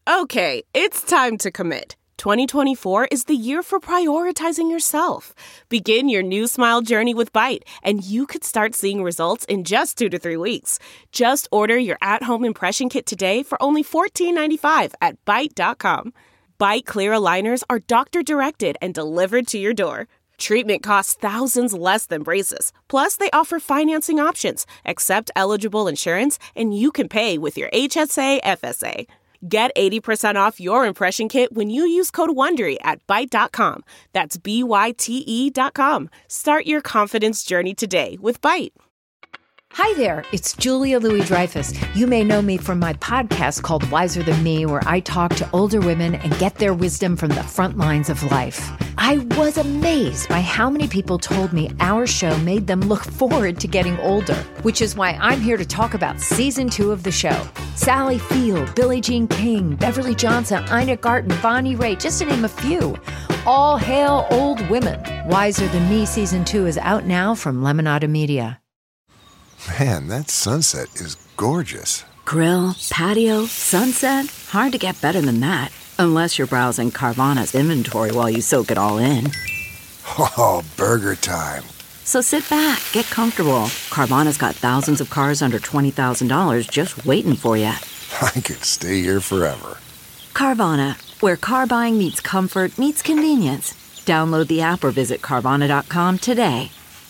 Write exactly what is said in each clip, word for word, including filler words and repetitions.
Okay, it's time to commit. twenty twenty-four is the year for prioritizing yourself. Begin your new smile journey with Byte, and you could start seeing results in just two to three weeks. Just order your at-home impression kit today for only fourteen ninety-five at byte dot com. Byte clear aligners are doctor-directed and delivered to your door. Treatment costs thousands less than braces. Plus, they offer financing options, accept eligible insurance, and you can pay with your H S A F S A. Get eighty percent off your impression kit when you use code WONDERY at byte dot com. That's B Y T E dot com. Start your confidence journey today with Byte. Hi there, it's Julia Louis-Dreyfus. You may know me from my podcast called Wiser Than Me, where I talk to older women and get their wisdom from the front lines of life. I was amazed by how many people told me our show made them look forward to getting older, which is why I'm here to talk about season two of the show. Sally Field, Billie Jean King, Beverly Johnson, Ina Garten, Bonnie Raitt, just to name a few. All hail old women. Wiser Than Me season two is out now from Lemonada Media. Man, that sunset is gorgeous. Grill, patio, sunset. Hard to get better than that. Unless you're browsing Carvana's inventory while you soak it all in. Oh, burger time. So sit back, get comfortable. Carvana's got thousands of cars under twenty thousand dollars just waiting for you. I could stay here forever. Carvana, where car buying meets comfort, meets convenience. Download the app or visit Carvana dot com today.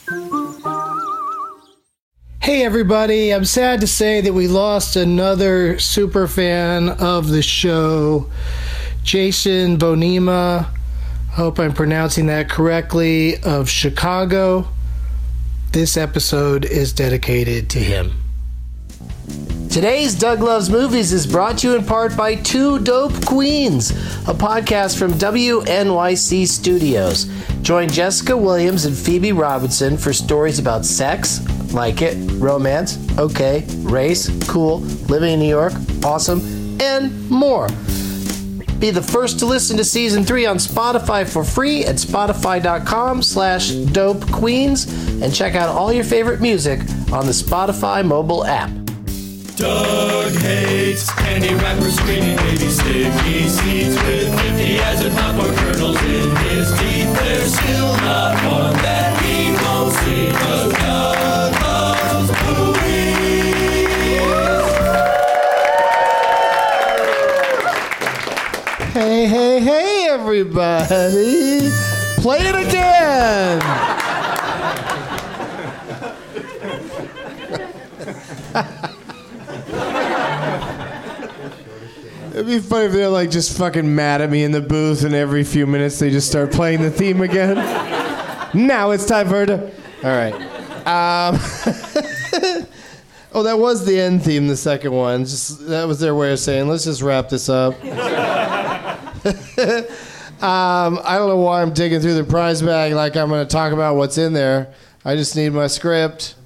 Hey everybody, I'm sad to say that we lost another super fan of the show, Jason Bonema, hope I'm pronouncing that correctly, of Chicago. This episode is dedicated to him. Today's Doug Loves Movies is brought to you in part by Two Dope Queens, a podcast from W N Y C Studios. Join Jessica Williams and Phoebe Robinson for stories about sex, like it, romance, okay, race, cool, living in New York, awesome, and more. Be the first to listen to season three on Spotify for free at spotify.com slash dope queens and check out all your favorite music on the Spotify mobile app. Doug hates candy wrappers, screaming baby sticky seeds with fifty as and popcorn kernels in his teeth. There's still not one that he won't see, 'cause Doug loves movies. Hey, hey, hey, everybody! Play it again! It'd be funny if they're like just fucking mad at me in the booth, and every few minutes they just start playing the theme again. Now it's time for it to... All right. Um, oh, that was the end theme, the second one. Just that was their way of saying, let's just wrap this up. um, I don't know why I'm digging through the prize bag like I'm going to talk about what's in there. I just need my script.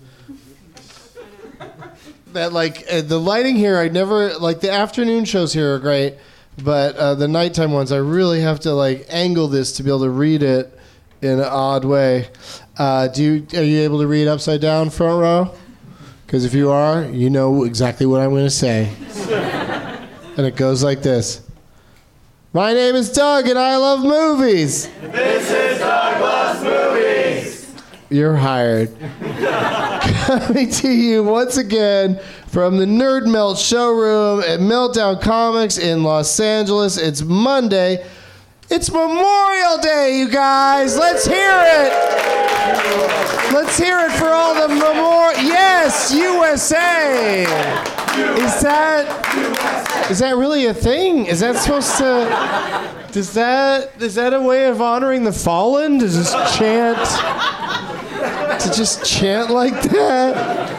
That like uh, the lighting here, I never like the afternoon shows here are great, but uh, the nighttime ones I really have to like angle this to be able to read it in an odd way. Uh, do you are you able to read upside down, front row? Because if you are, you know exactly what I'm going to say. And it goes like this: My name is Doug, and I love movies. This is Doug Loves Movies. You're hired. Coming to you once again from the Nerd Melt showroom at Meltdown Comics in Los Angeles. It's Monday. It's Memorial Day, you guys. Let's hear it. Let's hear it for all the memorial. Yes, U S A. Is that is that really a thing? Is that supposed to? Does that is that a way of honoring the fallen? To just chant? To just chant like that?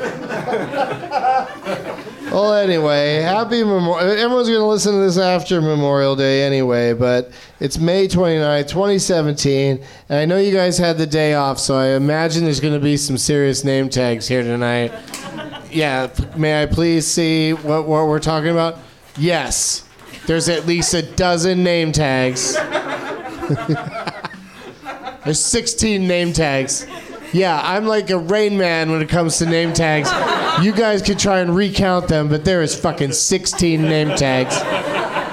Well, anyway, happy Memorial. Everyone's going to listen to this after Memorial Day anyway, but it's May twenty-ninth, twenty seventeen, and I know you guys had the day off, so I imagine there's going to be some serious name tags here tonight. Yeah, may I please see what, what we're talking about? Yes, there's at least a dozen name tags. There's sixteen name tags. Yeah, I'm like a Rain Man when it comes to name tags. You guys could try and recount them, but there is fucking sixteen name tags.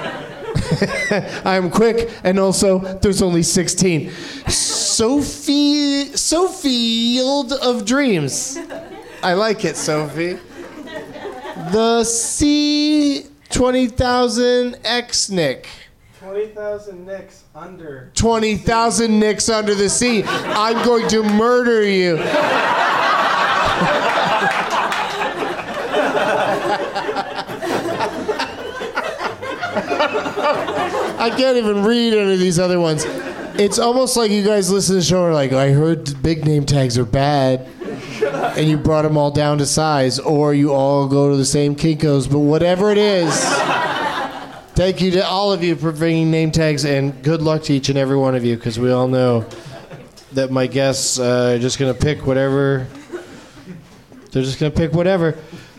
I'm quick, and also there's only sixteen. Sophie, Sophield of Dreams. I like it, Sophie. The C twenty thousand X Nick. twenty thousand nicks under. twenty thousand nicks under the sea. I'm going to murder you. I can't even read any of these other ones. It's almost like you guys listen to the show and are like, I heard big name tags are bad. And you brought them all down to size. Or you all go to the same Kinko's. But whatever it is, thank you to all of you for bringing name tags. And good luck to each and every one of you. Because we all know that my guests uh, are just going to pick whatever. They're just going to pick whatever.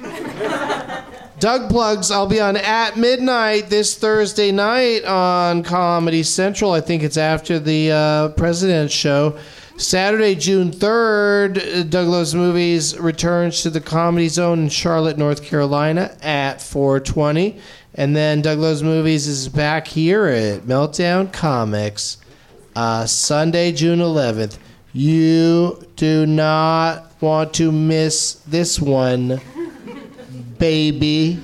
Doug Plugs, I'll be on at midnight this Thursday night on Comedy Central. I think it's after the uh, President's Show. Saturday, June third, Doug Loves Movies returns to the Comedy Zone in Charlotte, North Carolina at four twenty. And then Doug Loves Movies is back here at Meltdown Comics uh, Sunday, June eleventh. You do not want to miss this one. Baby.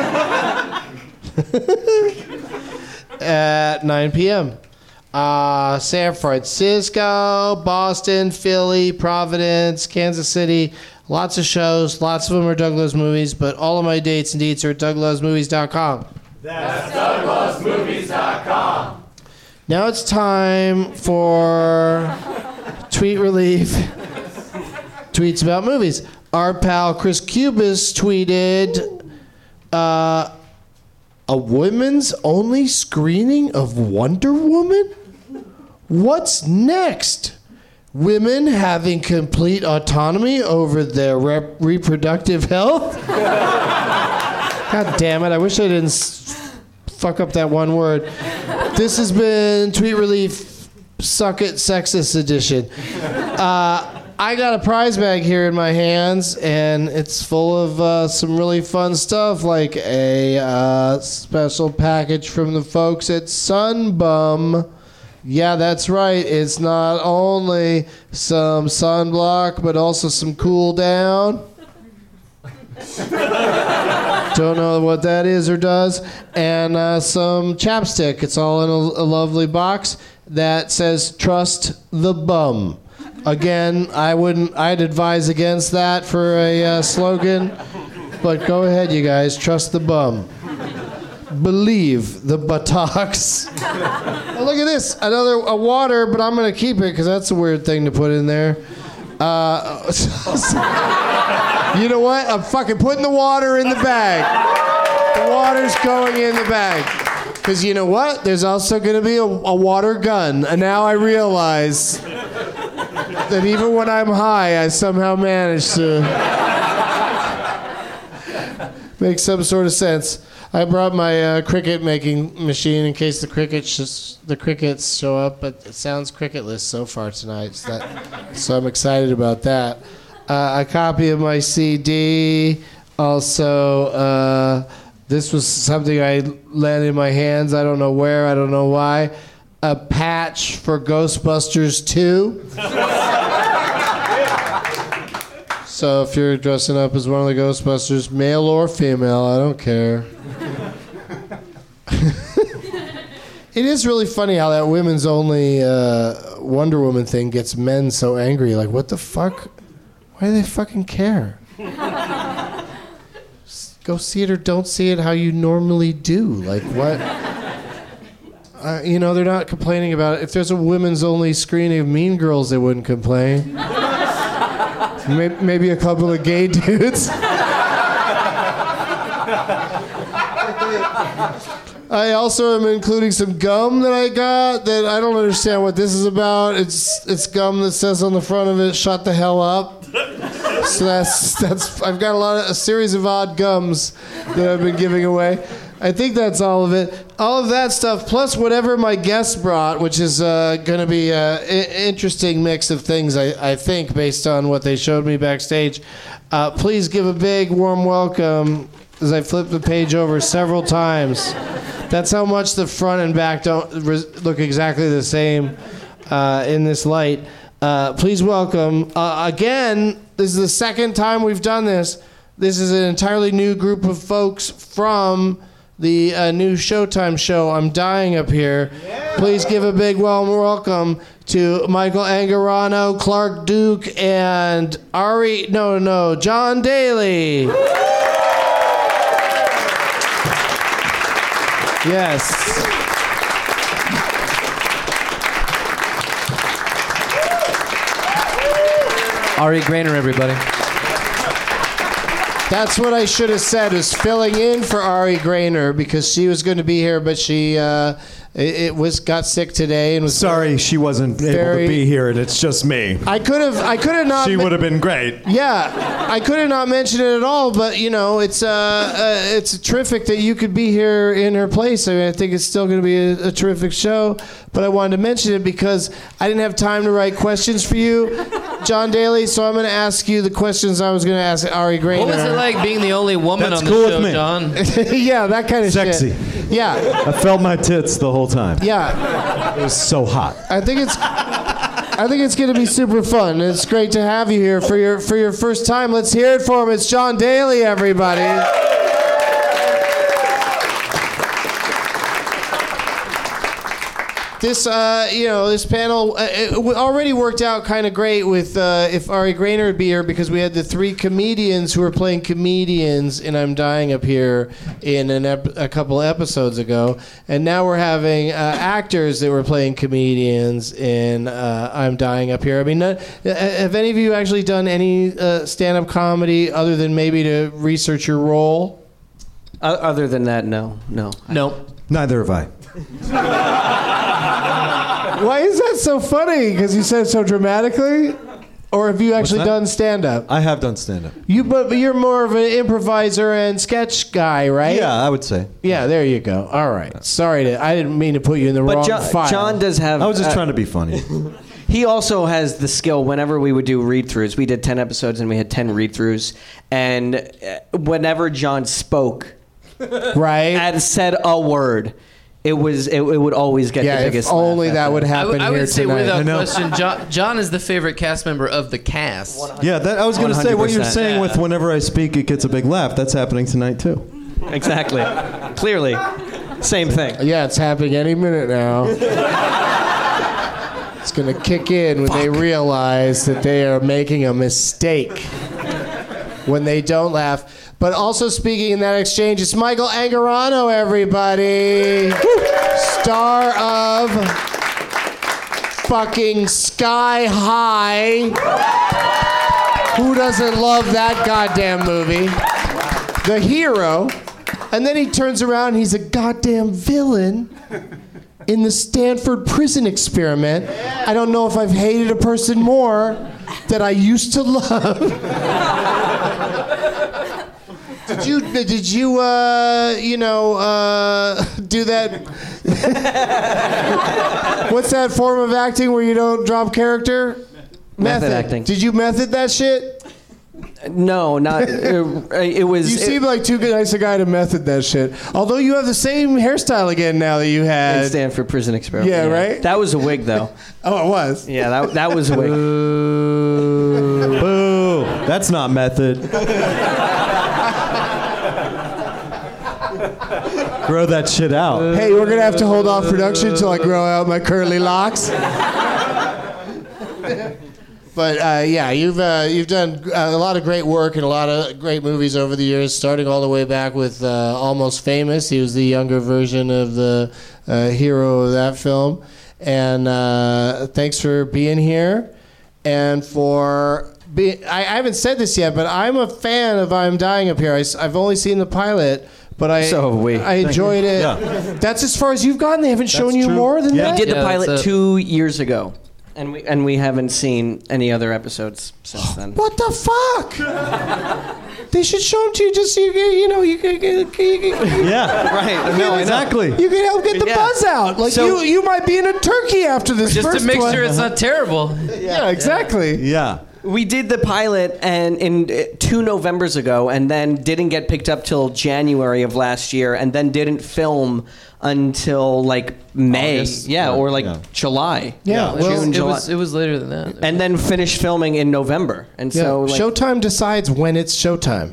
At nine p.m. Uh, San Francisco, Boston, Philly, Providence, Kansas City. Lots of shows. Lots of them are Doug Loves Movies, but all of my dates and deets are at doug loves movies dot com. That's doug loves movies dot com. Now it's time for Tweet Relief. Tweets about movies. Our pal Chris Cubis tweeted, uh, a women's only screening of Wonder Woman? What's next? Women having complete autonomy over their rep- reproductive health? God damn it, I wish I didn't s- fuck up that one word. This has been Tweet Relief Suck It Sexist Edition. Uh, I got a prize bag here in my hands, and it's full of uh, some really fun stuff, like a uh, special package from the folks at Sunbum. Yeah, that's right. It's not only some sunblock, but also some cool down. Don't know what that is or does. And uh, some chapstick. It's all in a, a lovely box that says, Trust the Bum. Again, I wouldn't. I'd advise against that for a uh, slogan. But go ahead, you guys. Trust the bum. Believe the buttocks. Oh, look at this. Another a water, but I'm gonna keep it because that's a weird thing to put in there. Uh, you know what? I'm fucking putting the water in the bag. The water's going in the bag. Because you know what? There's also gonna be a, a water gun, and now I realize that even when I'm high, I somehow manage to make some sort of sense. I brought my uh, cricket making machine in case the crickets just, the crickets show up, but it sounds cricketless so far tonight. So, that, so I'm excited about that. Uh, a copy of my C D. Also, uh, this was something I landed in my hands. I don't know where. I don't know why. A patch for Ghostbusters two. So if you're dressing up as one of the Ghostbusters, male or female, I don't care. It is really funny how that women's only uh, Wonder Woman thing gets men so angry. Like, what the fuck? Why do they fucking care? Go see it or don't see it how you normally do. Like, what? Uh, you know, they're not complaining about it. If there's a women's only screening of Mean Girls, they wouldn't complain. Maybe a couple of gay dudes. I also am including some gum that I got that I don't understand what this is about. It's it's gum that says on the front of it, "Shut the hell up." So that's that's I've got a lot of a series of odd gums that I've been giving away. I think that's all of it. All of that stuff, plus whatever my guest brought, which is uh, going to be an interesting mix of things, I, I think, based on what they showed me backstage. Uh, please give a big, warm welcome, as I flip the page over several times, That's how much the front and back don't res- look exactly the same uh, in this light. Uh, please welcome, uh, again, this is the second time we've done this. This is an entirely new group of folks from the uh, new Showtime show, I'm Dying Up Here. Yeah. Please give a big warm welcome to Michael Angarano, Clark Duke, and Ari, no, no, John Daly. Yes. Ari Grainer, everybody. That's what I should have said, was filling in for Ari Grainer, because she was going to be here, but she uh, it, it was got sick today and was sorry she wasn't very, able to be here, and it's just me. I could have I could have not. She would have been great. Yeah, I could have not mentioned it at all, but you know, it's uh, uh it's terrific that you could be here in her place. I mean, I think it's still going to be a, a terrific show, but I wanted to mention it because I didn't have time to write questions for you, John Daly, so I'm going to ask you the questions I was going to ask Ari Grainer. What was it like being the only woman That's on cool the show, with me. John? Yeah, that kind of Sexy. shit. Yeah. I felt my tits the whole time. Yeah. It was so hot. I think it's I think it's going to be super fun. It's great to have you here for your for your first time. Let's hear it for him. It's John Daly, everybody. This, uh, you know, this panel uh, it already worked out kind of great with uh, if Ari Grainer would be here, because we had the three comedians who were playing comedians in I'm Dying Up Here in an ep- a couple episodes ago, and now we're having uh, actors that were playing comedians in uh, I'm Dying Up Here. I mean, not, have any of you actually done any uh, stand-up comedy other than maybe to research your role? Uh, other than that, no, no. Nope. Neither have I. Why is that so funny? Because you said it so dramatically? Or have you actually done stand-up? I have done stand-up. You, but, but you're more of an improviser and sketch guy, right? Yeah, I would say. Yeah, there you go. All right. Sorry, to, I didn't mean to put you in the But wrong John, file. John does have... I was just uh, trying to be funny. He also has the skill. Whenever we would do read-throughs, we did ten episodes and we had ten read-throughs, and uh, whenever John spoke, right, and said a word, it was it, it would always get yeah, the biggest if only laugh that after. would happen I, w- I here would say tonight. without I know. question, John, John is the favorite cast member of the cast. Yeah, that, I was going to say what you're one hundred percent. saying with whenever I speak, it gets a big laugh. That's happening tonight too. Exactly. Clearly. Same thing. Yeah, it's happening any minute now. It's going to kick in when Fuck. they realize that they are making a mistake. When they don't laugh. But also speaking in that exchange, it's Michael Angarano, everybody. Star of fucking Sky High. Who doesn't love that goddamn movie? The hero. And then he turns around and he's a goddamn villain in the Stanford Prison Experiment. I don't know if I've hated a person more that I used to love. Did you, did you, uh, you know, uh, do that? What's that form of acting where you don't drop character? Method acting. Did you method that shit? No, not. It, it was. You it, seem like too nice a guy to method that shit. Although you have the same hairstyle again now that you had. in Stanford Prison Experiment. Yeah, right? That was a wig, though. Oh, it was? Yeah, that that was a wig. Boo. Boo. That's not method. Grow that shit out. Hey, we're going to have to hold off production until I grow out my curly locks. But uh, yeah, you've uh, you've done a lot of great work and a lot of great movies over the years, starting all the way back with uh, Almost Famous. He was the younger version of the uh, hero of that film. And uh, thanks for being here. And for being, I, I haven't said this yet, but I'm a fan of I'm Dying Up Here. I, I've only seen the pilot. But I, So have we. I enjoyed it. Yeah. That's as far as you've gotten. They haven't shown That's you true. more than Yeah. that. We did the Yeah, pilot that's a- two years ago, and we and we haven't seen any other episodes since then. What the fuck? They should show them to you just so you can, you know, you can, you can, you can, Yeah. Right. No, exactly. you can help get the Yeah. buzz out. Like So- you, you might be in a turkey after this Just first to make one. sure it's not terrible. Yeah, exactly. Yeah. We did the pilot and in uh, two Novembers ago, and then didn't get picked up till January of last year, and then didn't film until like May, August, yeah, yeah, or like yeah. July. Yeah, well, June, it July. was it was later than that. and then finish filming in November. And Yeah, so like, Showtime decides when it's showtime.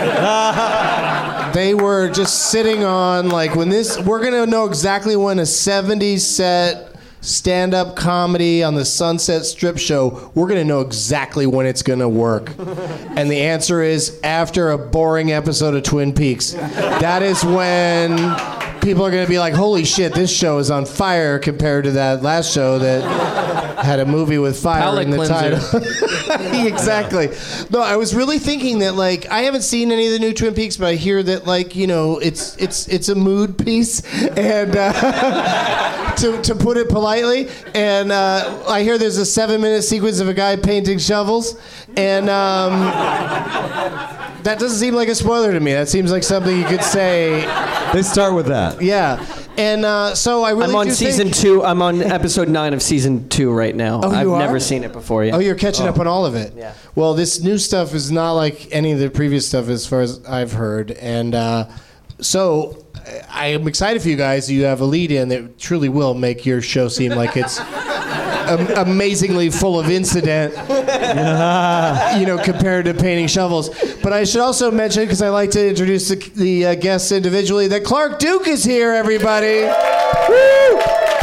They were just sitting on like when this. We're gonna know exactly when a seventies set stand-up comedy on the Sunset Strip show. We're gonna know exactly when it's gonna work, and the answer is after a boring episode of Twin Peaks. That is when people are gonna be like, "Holy shit, this show is on fire" compared to that last show that had a movie with fire Palate in the cleanser. title. Exactly. No, I was really thinking that like I haven't seen any of the new Twin Peaks, but I hear that like you know it's it's it's a mood piece, and uh, to to put it politely, and uh, I hear there's a seven minute sequence of a guy painting shovels, and um, that doesn't seem like a spoiler to me. That seems like something you could say. They start with that. Yeah. And uh, so I really I'm on do season think... two. I'm on episode nine of season two right now. Oh, you I've are? never seen it before yet. Oh, you're catching up on all of it. Yeah. Well, this new stuff is not like any of the previous stuff, as far as I've heard, and uh, so I am excited for you guys. You have a lead-in that truly will make your show seem like it's am- amazingly full of incident. You know, compared to painting shovels. But I should also mention, because I like to introduce the, the uh, guests individually, that Clark Duke is here, everybody. Woo!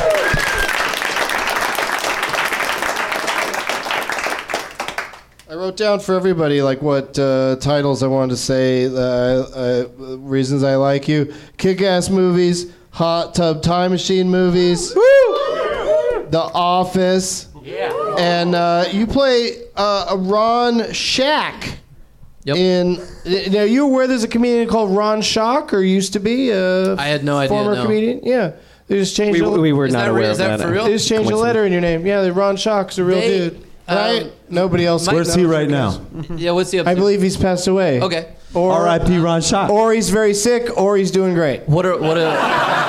I wrote down for everybody like what uh, titles I wanted to say, uh, uh, reasons I like you. Kick-Ass movies, Hot Tub Time Machine movies, The Office. Yeah. And uh, you play uh, a Ron Shack. Yep. In now, you aware there's a comedian called Ron Schock, or used to be a I had no idea, former no. comedian? Yeah, they just changed. We, the, we were Is not that aware re- of is that that. for real? They just changed a letter in your name. Yeah, the Ron Schock's a real They- dude, right? um, Nobody else. Mike- Where's he right now? Yeah, what's the up I to? believe he's passed away. Okay. Or R I P Ron Schock. Or he's very sick, or he's doing great. What are what are?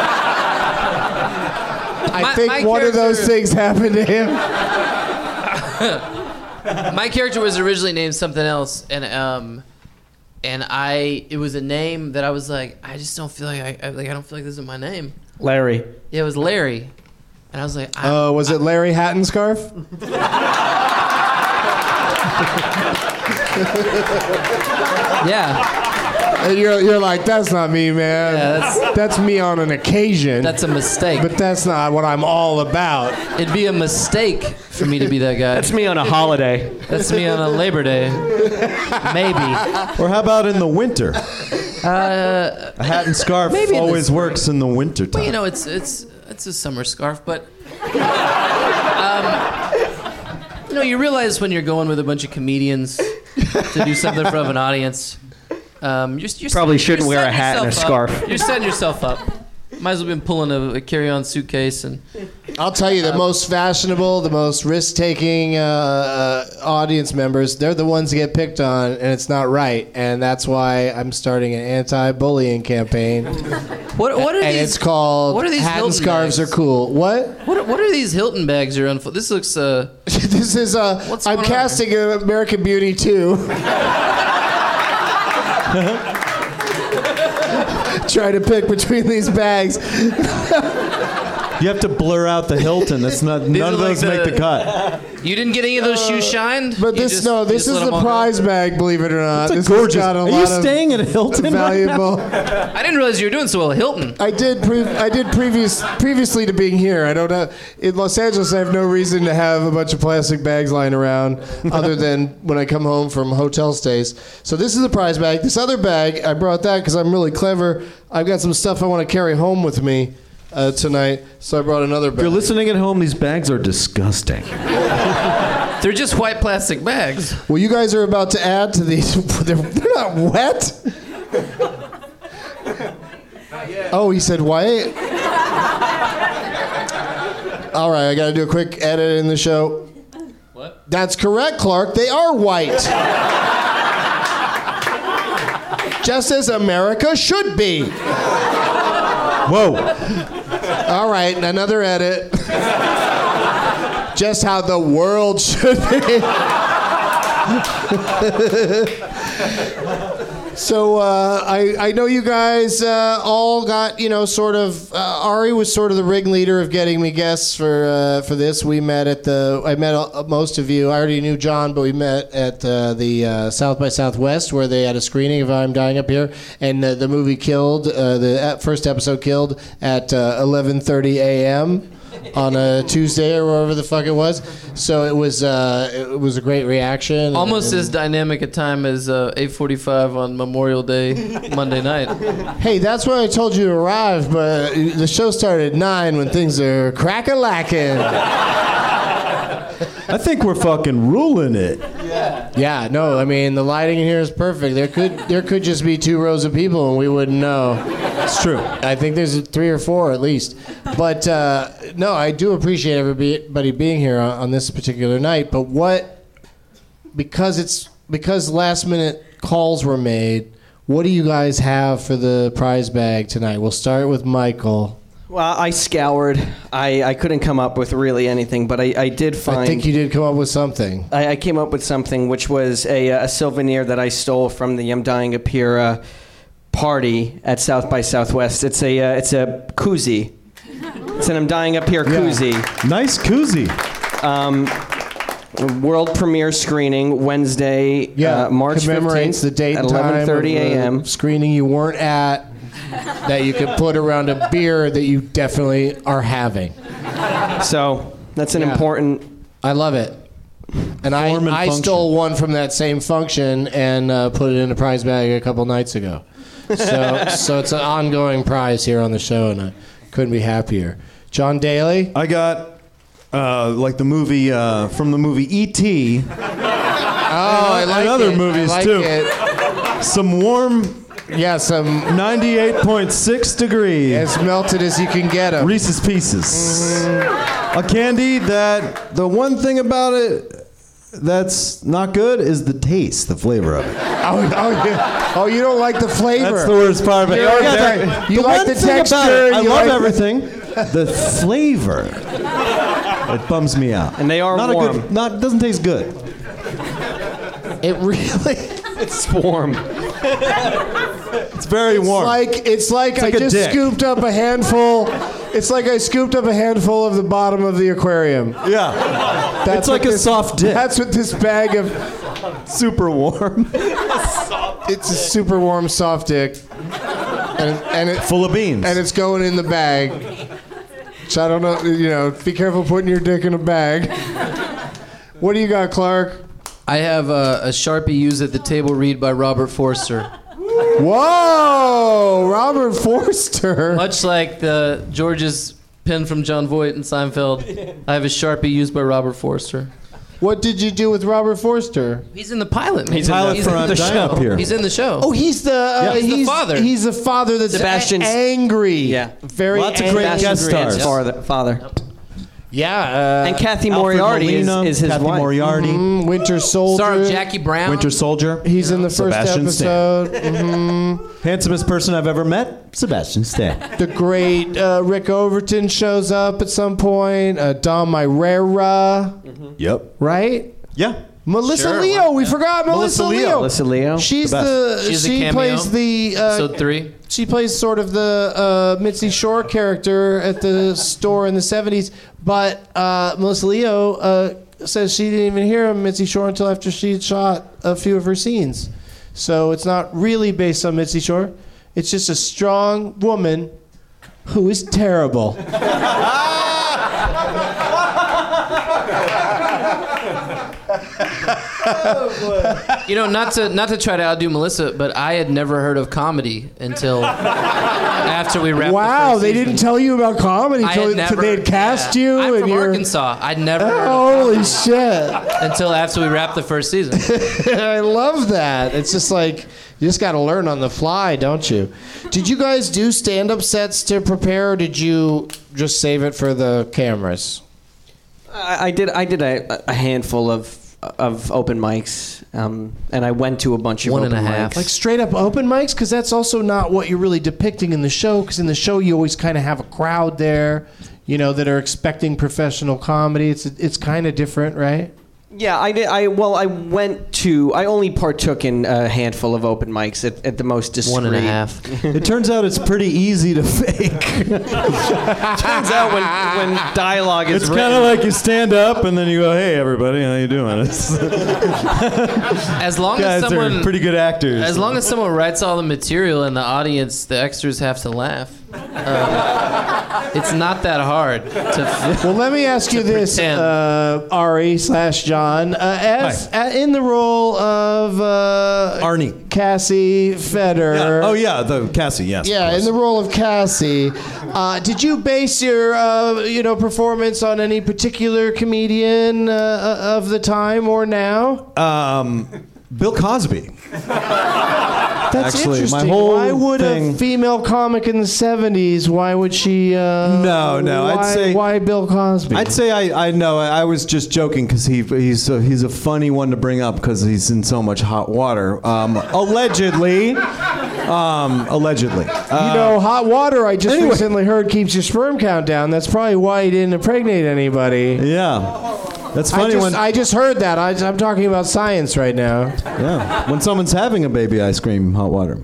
I My- think my one of those character- things happened to him. My character was originally named something else, and um, and I it was a name that I was like, I just don't feel like I, I like I don't feel like this is my name. Larry. Yeah, it was Larry, and I was like, I, Uh, was it Larry Hattenscarf? yeah, And you're, you're like, that's not me, man. Yeah, that's- that's me on an occasion. that's a mistake. but that's not what I'm all about. It'd be a mistake for me to be that guy. That's me on a holiday. That's me on a Labor Day, maybe. Or how about in the winter? Uh, A hat and scarf Maybe in the always spring. works in the winter time. Well, you know, it's it's it's a summer scarf, but um, you know, you realize when you're going with a bunch of comedians to do something in front of an audience, um, you're, you're Probably you're shouldn't wear a setting hat and a yourself scarf. up. You're setting yourself up. Might as well have been pulling a, a carry-on suitcase and. I'll tell you, the most fashionable, the most risk-taking uh, uh, audience members, they're the ones that get picked on, and it's not right. And that's why I'm starting an anti-bullying campaign. What what are and these? it's called what are these Hat and Hilton Scarves bags? Are Cool. What? What what are these Hilton bags you're unfolding? This looks uh. This is, uh, What's I'm going on casting uh, American Beauty two. Try to pick between these bags. You have to blur out the Hilton. That's not. None are of like those the- make the cut. You didn't get any of those shoes shined. But You this just- no, you this just is let the them all go? prize bag, believe it or not. It's a this gorgeous. Has got a Are lot you of staying at a Hilton right valuable. I didn't realize you were doing so well at Hilton. I did. Pre- I did previous previously to being here. I don't have in Los Angeles. I have no reason to have a bunch of plastic bags lying around, other than when I come home from hotel stays. So this is the prize bag. This other bag, I brought that because I'm really clever. I've got some stuff I want to carry home with me uh, tonight, so I brought another bag. If you're listening at home, these bags are disgusting. They're just white plastic bags. Well, you guys are about to add to these. They're, they're not wet. Oh, he said white? All right, I got to do a quick edit in the show. What? That's correct, Clark. They are white. Just as America should be. Whoa. All right, another edit. Just how the world should be. So uh, I, I know you guys uh, all got, you know, sort of, uh, Ari was sort of the ringleader of getting me guests for uh, for this. We met at the, I met uh, most of you. I already knew John, but we met at uh, the uh, South by Southwest where they had a screening of I'm Dying Up Here. And uh, the movie Killed, uh, the first episode Killed at uh, eleven thirty a.m. on a Tuesday or wherever the fuck it was. So it was uh, it was a great reaction. Almost and, as dynamic a time as uh, eight forty-five on Memorial Day, Monday night. Hey, that's where I told you to arrive, but the show started at nine when things are crack-a-lacking. I think we're fucking ruling it. Yeah. Yeah, no, I mean, the lighting in here is perfect. There could there could just be two rows of people and we wouldn't know. It's true. I think there's three or four at least. But uh, no, I do appreciate everybody being here on, on this particular night. But what, because it's because last minute calls were made, what do you guys have for the prize bag tonight? We'll start with Michael. Well, I scoured. I, I couldn't come up with really anything, but I, I did find... I think you did come up with something. I, I came up with something, which was a, a souvenir that I stole from the I'm Dying Up Here uh, party at South by Southwest. It's a uh, it's a koozie. It's an I'm Dying Up Here koozie. Yeah. Nice koozie. Um, world premiere screening Wednesday, yeah, uh, March commemorates fifteenth the date at and time eleven thirty a.m. Screening you weren't at. That you could put around a beer that you definitely are having. So that's an yeah. important. I love it, and I and I function. stole one from that same function and uh, put it in a prize bag a couple nights ago. So so it's an ongoing prize here on the show, and I couldn't be happier. John Daly, I got uh, like the movie uh, from the movie E T. Oh, I like and other it. movies I like too. It. Some warm. Yeah, some ninety-eight point six degree. As melted as you can get them. Reese's Pieces. Mm-hmm. A candy that the one thing about it that's not good is the taste, the flavor of it. Oh, oh, yeah. Oh, you don't like the flavor. That's the worst part of it. You, Oh, like yeah, the, that- you the like one the thing texture. about it, I you love like everything. The flavor. It bums me out. And they are not warm. A good, not doesn't taste good. It really. It's warm. It's very It's warm. like it's like, It's like I a just dick. scooped up a handful. It's like I scooped up a handful of the bottom of the aquarium. Yeah. That's It's like what a this- soft dick. That's what this bag of. Super warm. It's a super warm soft dick, and and it full of beans, and it's going in the bag. So I don't know. You know, be careful putting your dick in a bag. What do you got, Clark? I have a, a Sharpie used at the table read by Robert Forster. Whoa, Robert Forster. Much like the George's pen from John Voight and Seinfeld, I have a Sharpie used by Robert Forster. What did you do with Robert Forster? He's in the pilot. Man. He's in the- He's in the show. Up Here. He's in the show. Oh, he's the uh, Yeah. He's the he's father. He's the father that's Sebastian's- a- angry. Yeah. Very Lots of angry. great guest stars. Father. father. Yeah. Uh, And Kathy Alfred Moriarty is, Molina, is his Kathy wife. Moriarty. mm, Winter Soldier. Sorry, Jackie Brown. Winter Soldier. He's in the first Sebastian Stan. episode. hmm Handsomest person I've ever met, Sebastian Stan. The great uh, Rick Overton shows up at some point. Uh, Dom Irera, Yep. right? Yeah. Melissa Sure, Leo. why We not? forgot Melissa, Melissa Leo. Leo. Melissa Leo. She's The the, best. She's a she cameo. plays the uh, Episode three. She plays sort of the uh, Mitzi Shore character at the store in the seventies, but uh, Melissa Leo uh, says she didn't even hear Mitzi Shore until after she had shot a few of her scenes. So it's not really based on Mitzi Shore. It's just a strong woman who is terrible. You know, not to not to try to outdo Melissa, but I had never heard of comedy until after we wrapped. Wow, the first they season. didn't tell you about comedy I until had never, they had cast yeah. you. I'm and from you're, Arkansas. I'd never heard of Holy shit. until after we wrapped the first season. I love that. It's just like you just got to learn on the fly, don't you? Did you guys do stand-up sets to prepare, or did you just save it for the cameras? I, I did. I did a, a handful of of open mics, um, and I went to a bunch of One and open a half. mics. Like straight up open mics? Because that's also not what you're really depicting in the show. Because in the show, you always kind of have a crowd there, you know, that are expecting professional comedy. It's it's kind of different, right? Yeah, I did. I well, I went to. I only partook in a handful of open mics at, at the most discreet. One and a half. It turns out it's pretty easy to fake. Turns out when when dialogue is It's written, kind of like you stand up and then you go, "Hey, everybody, how you doing?" It's, As long guys as someone are pretty good actors. As long as someone writes all the material and the audience, the extras have to laugh. Um, it's not that hard to. Well, let me ask you this, uh, Ari slash John, uh, as uh, in the role of uh, Arnie, Cassie Feder. Yeah. Oh yeah, the Cassie. Yes. Yeah, in the role of Cassie, uh, did you base your uh, you know performance on any particular comedian uh, of the time or now? Um, Bill Cosby. That's Actually, interesting. my whole why would thing- a female comic in the seventies? Why would she? Uh, No, no, Why, I'd say- why Bill Cosby? I'd say I, I know. I was just joking because he he's a, he's a funny one to bring up because he's in so much hot water. Um, allegedly, um, allegedly. Uh, You know, hot water, I just anyway. recently heard, keeps your sperm count down. That's probably why he didn't impregnate anybody. Yeah. That's I funny just, when I just heard that. I, I'm talking about science right now. yeah when someone's having a baby, I scream hot water.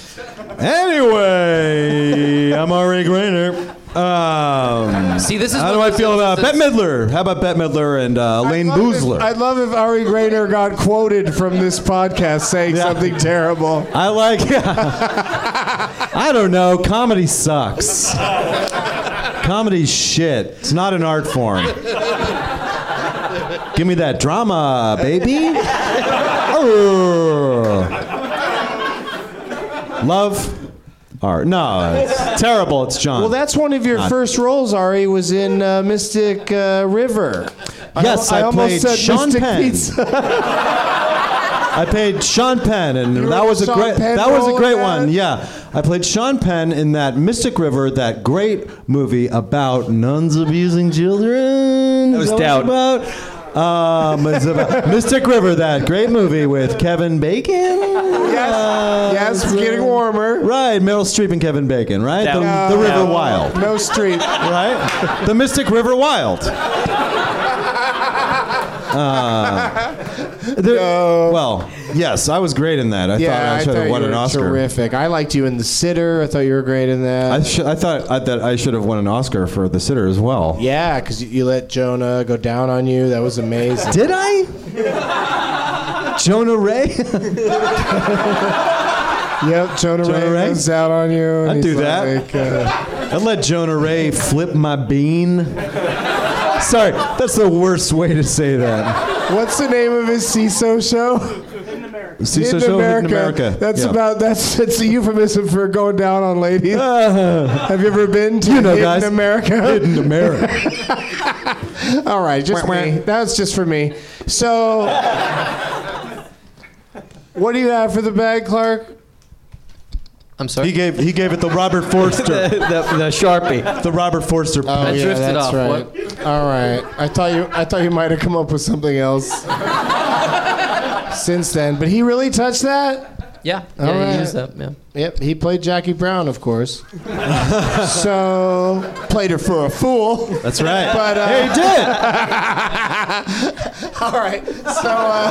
Anyway, I'm Ari Grainer. Um, See, this is how do what I this feel is- about this- Bette Midler? How about Bette Midler and uh, Elaine I'd love if- Boozler? I'd love if Ari Grainer got quoted from this podcast saying something terrible. I like. I don't know. Comedy sucks. Comedy's shit. It's not an art form. Give me that drama, baby. Oh. Love art. No, it's terrible. It's John. Well, that's one of your Not- first roles, Ari, was in uh, Mystic uh, River. Yes, I, I, almost played said Sean Mystic Penn. Pizza. I played Sean Penn, and You that were was a Sean great. Penn that was a role great in that? one. Yeah, I played Sean Penn in that Mystic River, that great movie about nuns abusing children. That was Is what Doubt. it's about. Um, it's about Mystic River, that great movie with Kevin Bacon. Yes, Uh, yes, it's, getting uh, warmer. Right, Meryl Streep and Kevin Bacon, right? The, Doubt. the River No, Wild, No street. right? The Mystic River Wild. Uh, there- Well, yes, I was great in that. I Yeah, thought I should have you won were an Oscar. terrific. I liked you in The Sitter. I thought you were great in that. I, sh- I thought I, that I should have won an Oscar for The Sitter as well. yeah, because you, you let Jonah go down on you. That was amazing. Did I? Jonah Ray? Yep, Jonah, Jonah Ray, Ray? goes down on you. and I'd he's do that. like, uh, I let Jonah Ray flip my bean. Sorry, that's the worst way to say that. what's the name of his C I S O show? C I S O Hidden show, America. Hidden America. That's Yeah. about that's that's a euphemism for going down on ladies. Uh, Have you ever been to you know, Hidden guys. America? Hidden America. All right, just Wah, wah. me. That's just for me. So, what do you have for the bag, Clark? I'm sorry. He gave he gave it the Robert Forster, the, the, the Sharpie. the Robert Forster. Oh, I yeah, drifted that's off. right. All right. I thought you I thought you might have come up with something else since then. But he really touched that? Yeah. All Yeah. right. He used that. Yeah. Yep, he played Jackie Brown, of course. So played her for a fool. That's right. But, uh, hey, he did. All right. So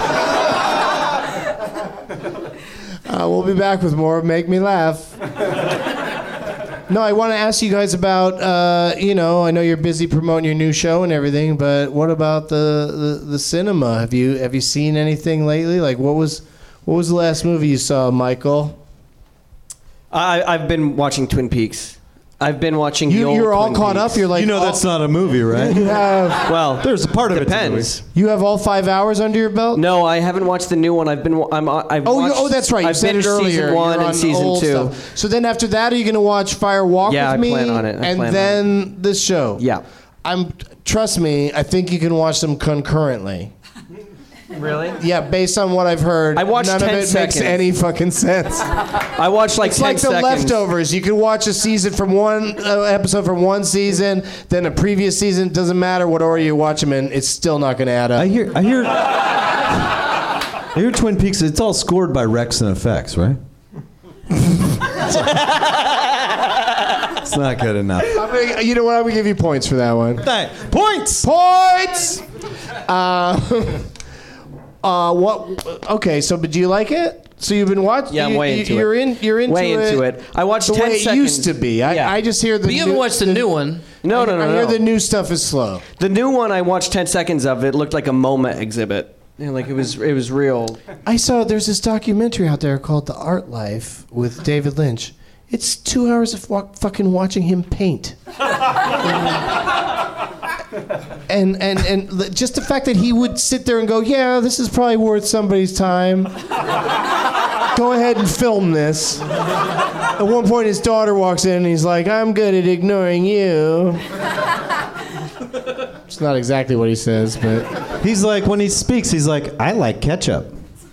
uh, uh, we'll be back with more Make Me Laugh. No, I want to ask you guys about, uh, you know, I know you're busy promoting your new show and everything, but what about the, the, the cinema? Have you have you seen anything lately? Like, what was what was the last movie you saw, Michael? I, I've been watching Twin Peaks. I've been watching the You, old you're all Twin caught Peaks. up. You're like, You know all- that's not a movie, right? you have Well, There's a part of it. depends. you have all five hours under your belt. No, I haven't watched the new one. I've been. I'm. I've Oh, you, watched, oh, that's right. You I've said been it earlier. season one You're on and season old two. stuff. So then after that, are you going to watch Fire Walk Yeah, with I me? plan on it. I and plan on then this show. Yeah. I'm. Trust me. I think you can watch them concurrently. Really? Yeah, based on what I've heard, I watched none ten of it seconds. makes any fucking sense. I watched like It's ten like The seconds. Leftovers. You can watch a season from one uh, episode from one season, then a previous season. Doesn't matter what order you watch them in. It's still not going to add up. I hear. I hear. I hear Twin Peaks. It's all scored by Rex and Effects, right? It's not good enough. I'm gonna, you know what? I'm gonna give you points for that one. Points. Points. Uh, Uh, what? Okay, so but do you like it? So you've been watching? Yeah, I'm you, way into you're it. in. You're into way it. into it. I watched the ten way it seconds. used to be. I, Yeah. I just hear the. But you haven't new, watched the new one. No, no, no, I no. hear no. the new stuff is slow. The new one, I watched ten seconds of it. Looked like a MoMA exhibit. Yeah, like it was, it was real. I saw there's this documentary out there called The Art Life with David Lynch. It's two hours of wa- fucking watching him paint. and, and and the- just the fact that he would sit there and go, yeah, this is probably worth somebody's time. Go ahead and film this. At one point, his daughter walks in and he's like, I'm good at ignoring you. It's not exactly what he says, but... He's like, when he speaks, he's like, I like ketchup.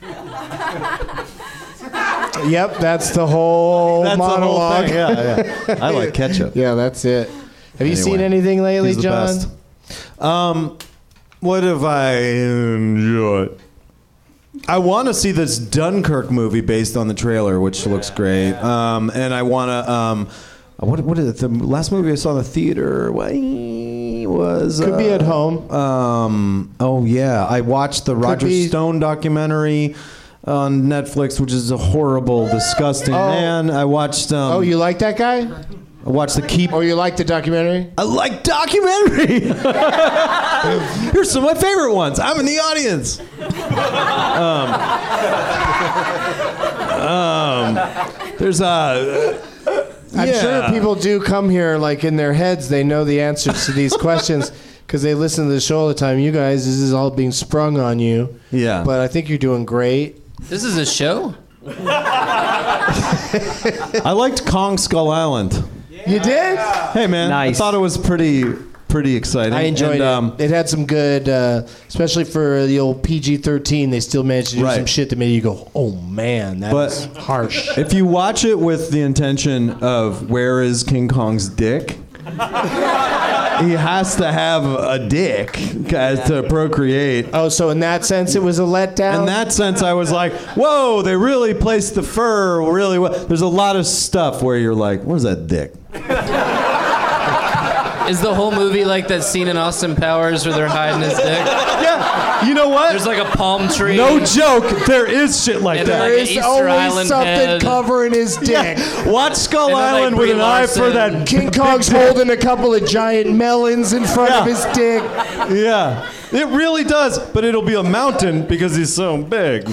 Yep, that's the whole That's the whole monologue. thing, yeah, yeah. I like ketchup. Yeah, that's it. Have you Anyway, seen anything lately, he's the John? best. Um, what have I enjoyed? I want to see this Dunkirk movie based on the trailer, which looks great. Um, and I want to. Um, what what is it? The last movie I saw in the theater was Could uh, be at home. Um, oh yeah, I watched the Roger be- Stone documentary on Netflix, which is a horrible, disgusting Oh. man. I watched. Um, Oh, you like that guy? I watched the Keep. Or you like the documentary? I like documentary. Here's some of my favorite ones. I'm in the audience. Um, um, there's a. I'm yeah. sure people do come here, like in their heads, they know the answers to these questions because they listen to the show all the time. You guys, this is all being sprung on you. Yeah. But I think you're doing great. This is a show? I liked Kong Skull Island. You did? Hey man, Nice. I thought it was pretty pretty exciting. I enjoyed and, um, it. It had some good, uh, especially for the old P G thirteen. They still managed to do Right. some shit that made you go, "Oh man, that's But- harsh." If you watch it with the intention of where is King Kong's dick, he has to have a dick as to procreate. Oh, so in that sense, it was a letdown. In that sense, I was like, whoa, they really placed the fur really well. There's a lot of stuff where you're like, where's that dick? Is the whole movie like that scene in Austin Powers where they're hiding his dick? Yeah, you know what? There's like a palm tree. No joke, there is shit like And that. like there an is Easter always Island something head. covering his dick. Yeah. Watch Skull And then, like, Island with Brie an eye for Larson. that. King Kong's holding a couple of giant melons in front of Yeah. his dick. Yeah, it really does, but it'll be a mountain because he's so big.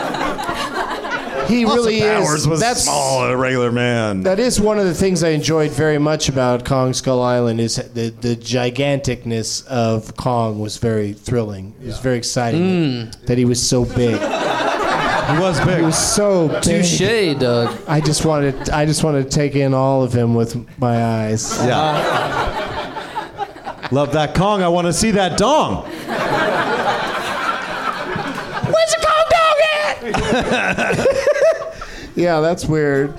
He really Powers is. was That's small, a regular man. that is one of the things I enjoyed very much about Kong Skull Island is the the giganticness of Kong was very thrilling. It was very exciting that he was so big. He was big. He was so big. Touche, Doug. I just wanted I just wanted to take in all of him with my eyes. Yeah. Love that Kong. I want to see that dong. Where's the Kong dog at? Yeah, that's weird.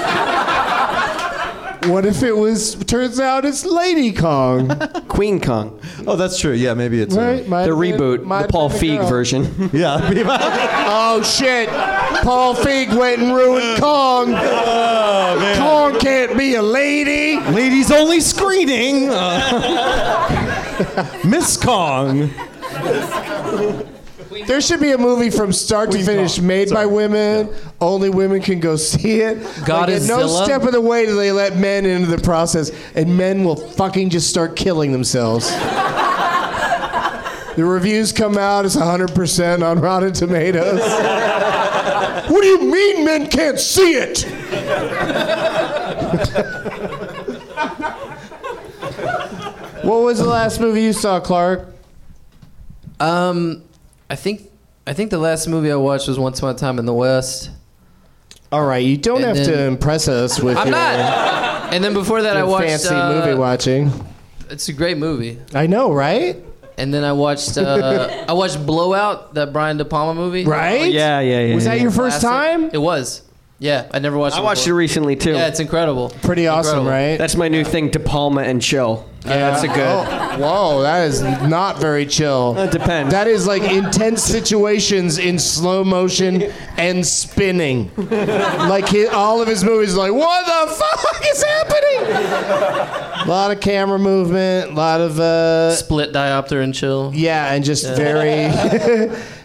What if it was? Turns out it's Lady Kong, Queen Kong. Oh, that's true. Yeah, maybe it's. uh, right? Might The have been- reboot, might the have Paul been a Feig girl. version. Yeah. Oh shit! Paul Feig went and ruined Kong. Oh, man. Kong can't be a lady. Ladies only screening. Uh, Miss Kong. There should be a movie from start to Queen finish, Kong. made by Sorry. women. Only women can go see it. Like, at no Godzilla? step of the way do they let men into the process, and men will fucking just start killing themselves. The reviews come out as one hundred percent on Rotten Tomatoes. What do you mean men can't see it? What was the last movie you saw, Clark? Um, I think I think the last movie I watched was Once Upon a Time in the West. All right, you don't And have to then- impress us with I'm your, not. And then before that, I your watched. fancy uh, movie watching. It's a great movie. I know, right? And then I watched. Uh, I watched Blowout, that Brian De Palma movie. Right? Yeah, yeah, yeah. Was that yeah. your first Classic. time? It was. Yeah, I never watched. I it watched it before. recently too. Yeah, it's incredible. Pretty awesome, Incredible. right? That's my new thing, De Palma and chill. Yeah, that's a good. Oh, whoa, that is not very chill. It depends. That is like intense situations in slow motion and spinning. Like he, all of his movies are like, what the fuck is happening? A lot of camera movement, a lot of uh, Split diopter and chill. yeah, and just very,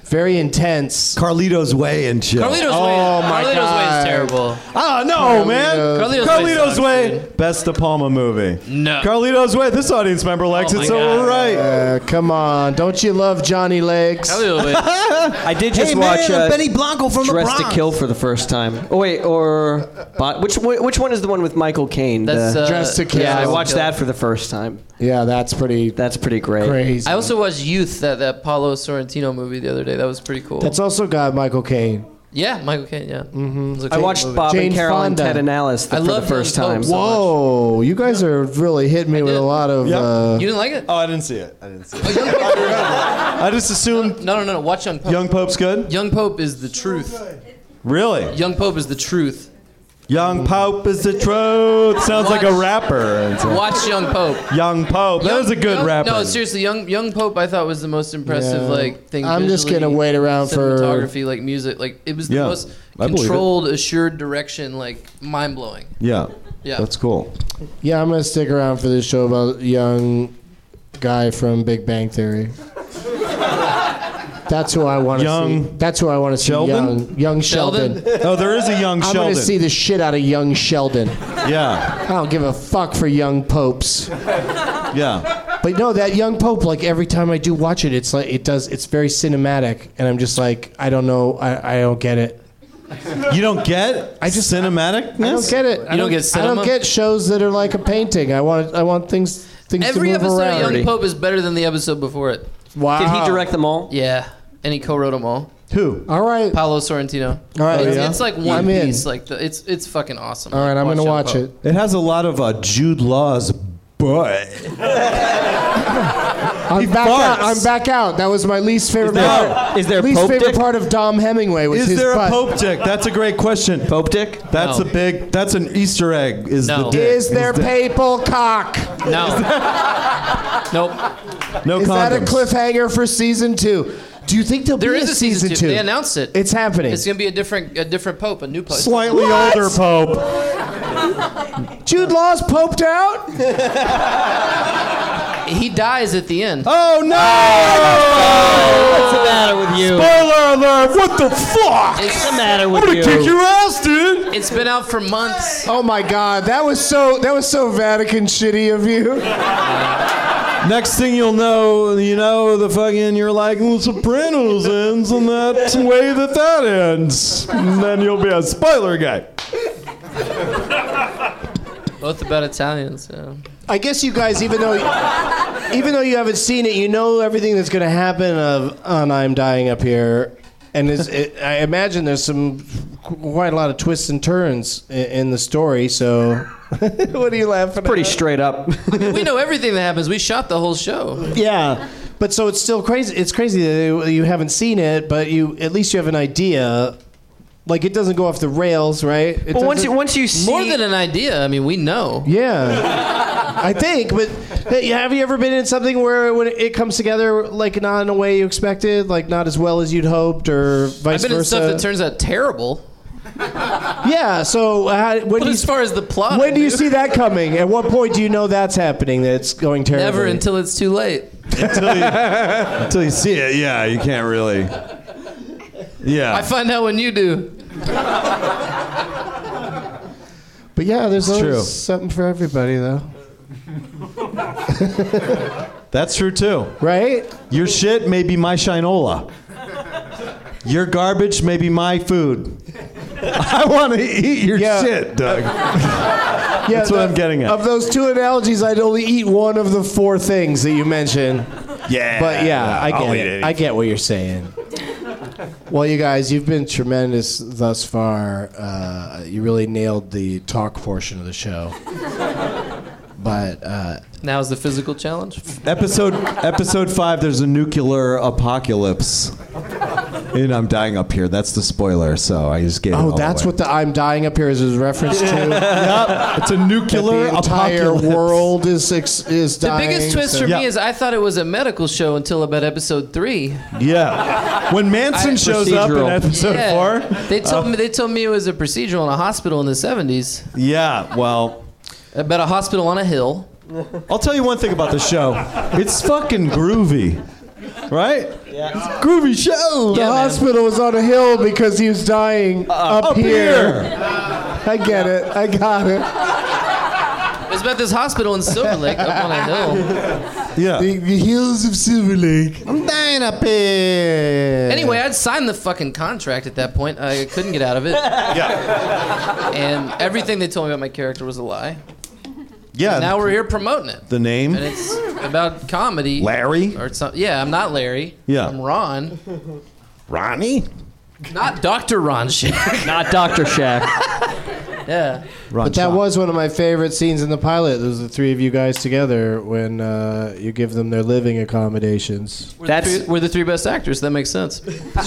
very intense. Carlito's Way and shit. Carlito's Oh, Way. my Carlito's God. Way is terrible. Oh, no, Carlito's- man. Carlito's Carlito's, Way Way, sucks, best De Palma movie. No. Carlito's Way. This audience member likes Oh it, my so God. we're right. Uh, come on, don't you love Johnny Legs? Carlito's Way. I did just Hey, watch man, uh, Benny Blanco from the Dress Bronx. to Kill for the first time. Oh wait, or Bo- which which one is the one with Michael Caine? That's The- uh, Dress to Kill. yeah, I Dress to watched Kill. that for the first time. Yeah, that's pretty That's pretty great. crazy. I also watched Youth, that that Paulo Sorrentino movie the other day. That was pretty cool. That's also got Michael Caine. yeah, Michael Caine. Yeah. Mm-hmm. I watched Bob Jane and Carol Fonda. and Ted and Alice the, I for the love first Young time. Pope so much. Whoa, you guys are really hitting me with did. a lot of. Yep. Uh, You didn't like it? Oh, I didn't see it. I didn't see it. Oh, Young Pope. I just assumed No, no, no, no. Watch Young Pope. Young Pope's good. Young Pope is the truth. Really? Young Pope is the truth. Young Pope is the truth. Sounds like a Watch- rapper. It's a- Watch Young Pope. Young Pope. That Young- was a good young- rapper. No, seriously, Young Young Pope I thought was the most impressive Yeah. like thing. I'm just visually, gonna wait around for- cinematography, like music, like it was the Yeah, most I believe it. controlled, assured direction, like mind blowing. Yeah. Yeah. That's cool. yeah, I'm gonna stick around for this show about young guy from Big Bang Theory. That's who I want to Young see. That's who I want to see. Sheldon? Young, young Sheldon. Sheldon? Oh, there is a young I'm Sheldon. gonna see the shit out of young Sheldon. Yeah. I don't give a fuck for young popes. Yeah. But no, that young pope, like every time I do watch it, it's like it does. It's very cinematic, and I'm just like, I don't know, I, I don't get it. You don't get I just cinematic? I don't get it. I don't get I cinema? don't get shows that are like a painting. I want. I want things. Things Every to move episode around. of Young Pope is better than the episode before it. Wow. Did he direct them all? Yeah, and he co-wrote them all. Who? All right. Paulo Sorrentino. All right. It's, yeah. it's like one I'm in. piece. Like the, it's it's fucking awesome. All right, I'm gonna Young watch Pope. it. It has a lot of uh, Jude Law's butt. I'm back farts. out. I'm back out. That was my least favorite there- part. is there least Pope favorite dick? part of Dom Hemingway was Is his there butt. a Pope dick? That's a great question. Pope Dick? That's No. a big. That's an Easter egg. Is No. the dick? Is there papal cock? No. Nope. No Is that a condoms. cliffhanger for season two? Do you think there'll There be is a a season, two? They announced it. It's happening. It's gonna be a different a different pope, a new pope. Slightly What? older Pope. Jude Law's poped out? He dies at the end. Oh no! What's the matter with you? Spoiler alert! What the fuck? It's What's the matter with I'm gonna you? kick your ass, dude. It's been out for months. Oh my God, that was so that was so Vatican shitty of you. Next thing you'll know, you know, the fucking, you're like, well, Sopranos ends, and that's the way that that ends. And then you'll be a spoiler guy. Both about Italians. Yeah. I guess you guys, even though even though you haven't seen it, you know everything that's going to happen of on I'm Dying Up Here, and is, it, I imagine there's some quite a lot of twists and turns in, in the story. So, what are you laughing at? Pretty straight up. We know everything that happens. We shot the whole show. Yeah, but so it's still crazy. It's crazy that you haven't seen it, but you at least you have an idea. Like it doesn't go off the rails, right? It But once you doesn't- once you see More than an idea. I mean, we know. Yeah, I think. But hey, have you ever been in something where when it comes together, like not in a way you expected, like not as well as you'd hoped, or vice I've been versa? in stuff that turns out terrible. Yeah. So how, when But do you as far as the plot, when do you dude, see that coming? At what point do you know that's happening? That it's going terribly? never until it's too late. Until you, until you see it, yeah, you can't really. Yeah. I find out when you do. But yeah, there's always true. something for everybody, though. That's true too. Right? Your shit may be my shinola. Your garbage may be my food. I want to eat your Yeah. shit, Doug. Yeah, That's what the- I'm getting at. Of those two analogies, I'd only eat one of the four things that you mentioned. Yeah. But yeah, I I'll get eat it. anything. I get what you're saying. Well, you guys, you've been tremendous thus far. Uh, you really nailed the talk portion of the show. But uh, Now is the physical challenge. Episode episode five. There's a nuclear apocalypse, and I'm dying up here. That's the spoiler. So I just gave it oh, all that's away. what the "I'm dying up here" is a reference to. Yep, it's a nuclear That the entire apocalypse. world is ex- is The dying. biggest twist so- for Yeah. me is I thought it was a medical show until about episode three. Yeah, when Manson I- shows up in Procedural. episode Yeah. four. They told me they told me it was a procedural in a hospital in the seventies. Yeah, well, About a hospital on a hill. I'll tell you one thing about the show. It's fucking groovy. Right? Yeah. Groovy show. The Yeah, man. hospital was on a hill because he was dying up, up here. here. I get it. I got it. It was about this hospital in Silver Lake up on a hill. Yeah. The, the hills of Silver Lake. I'm dying up here. Anyway, I'd signed the fucking contract at that point. I couldn't get out of it. Yeah. And everything they told me about my character was a lie. Yeah. And now we're here promoting it. The name? And it's about comedy. Larry? Or something. Yeah, I'm not Larry. Yeah. I'm Ron. Ronnie? Not Doctor Ron Shack. Not Doctor Shack. Yeah. Ron But that Shaw. was one of my favorite scenes in the pilot. Those the three of you guys together when uh, you give them their living accommodations. We're, That's- the three, we're the three best actors. That makes sense.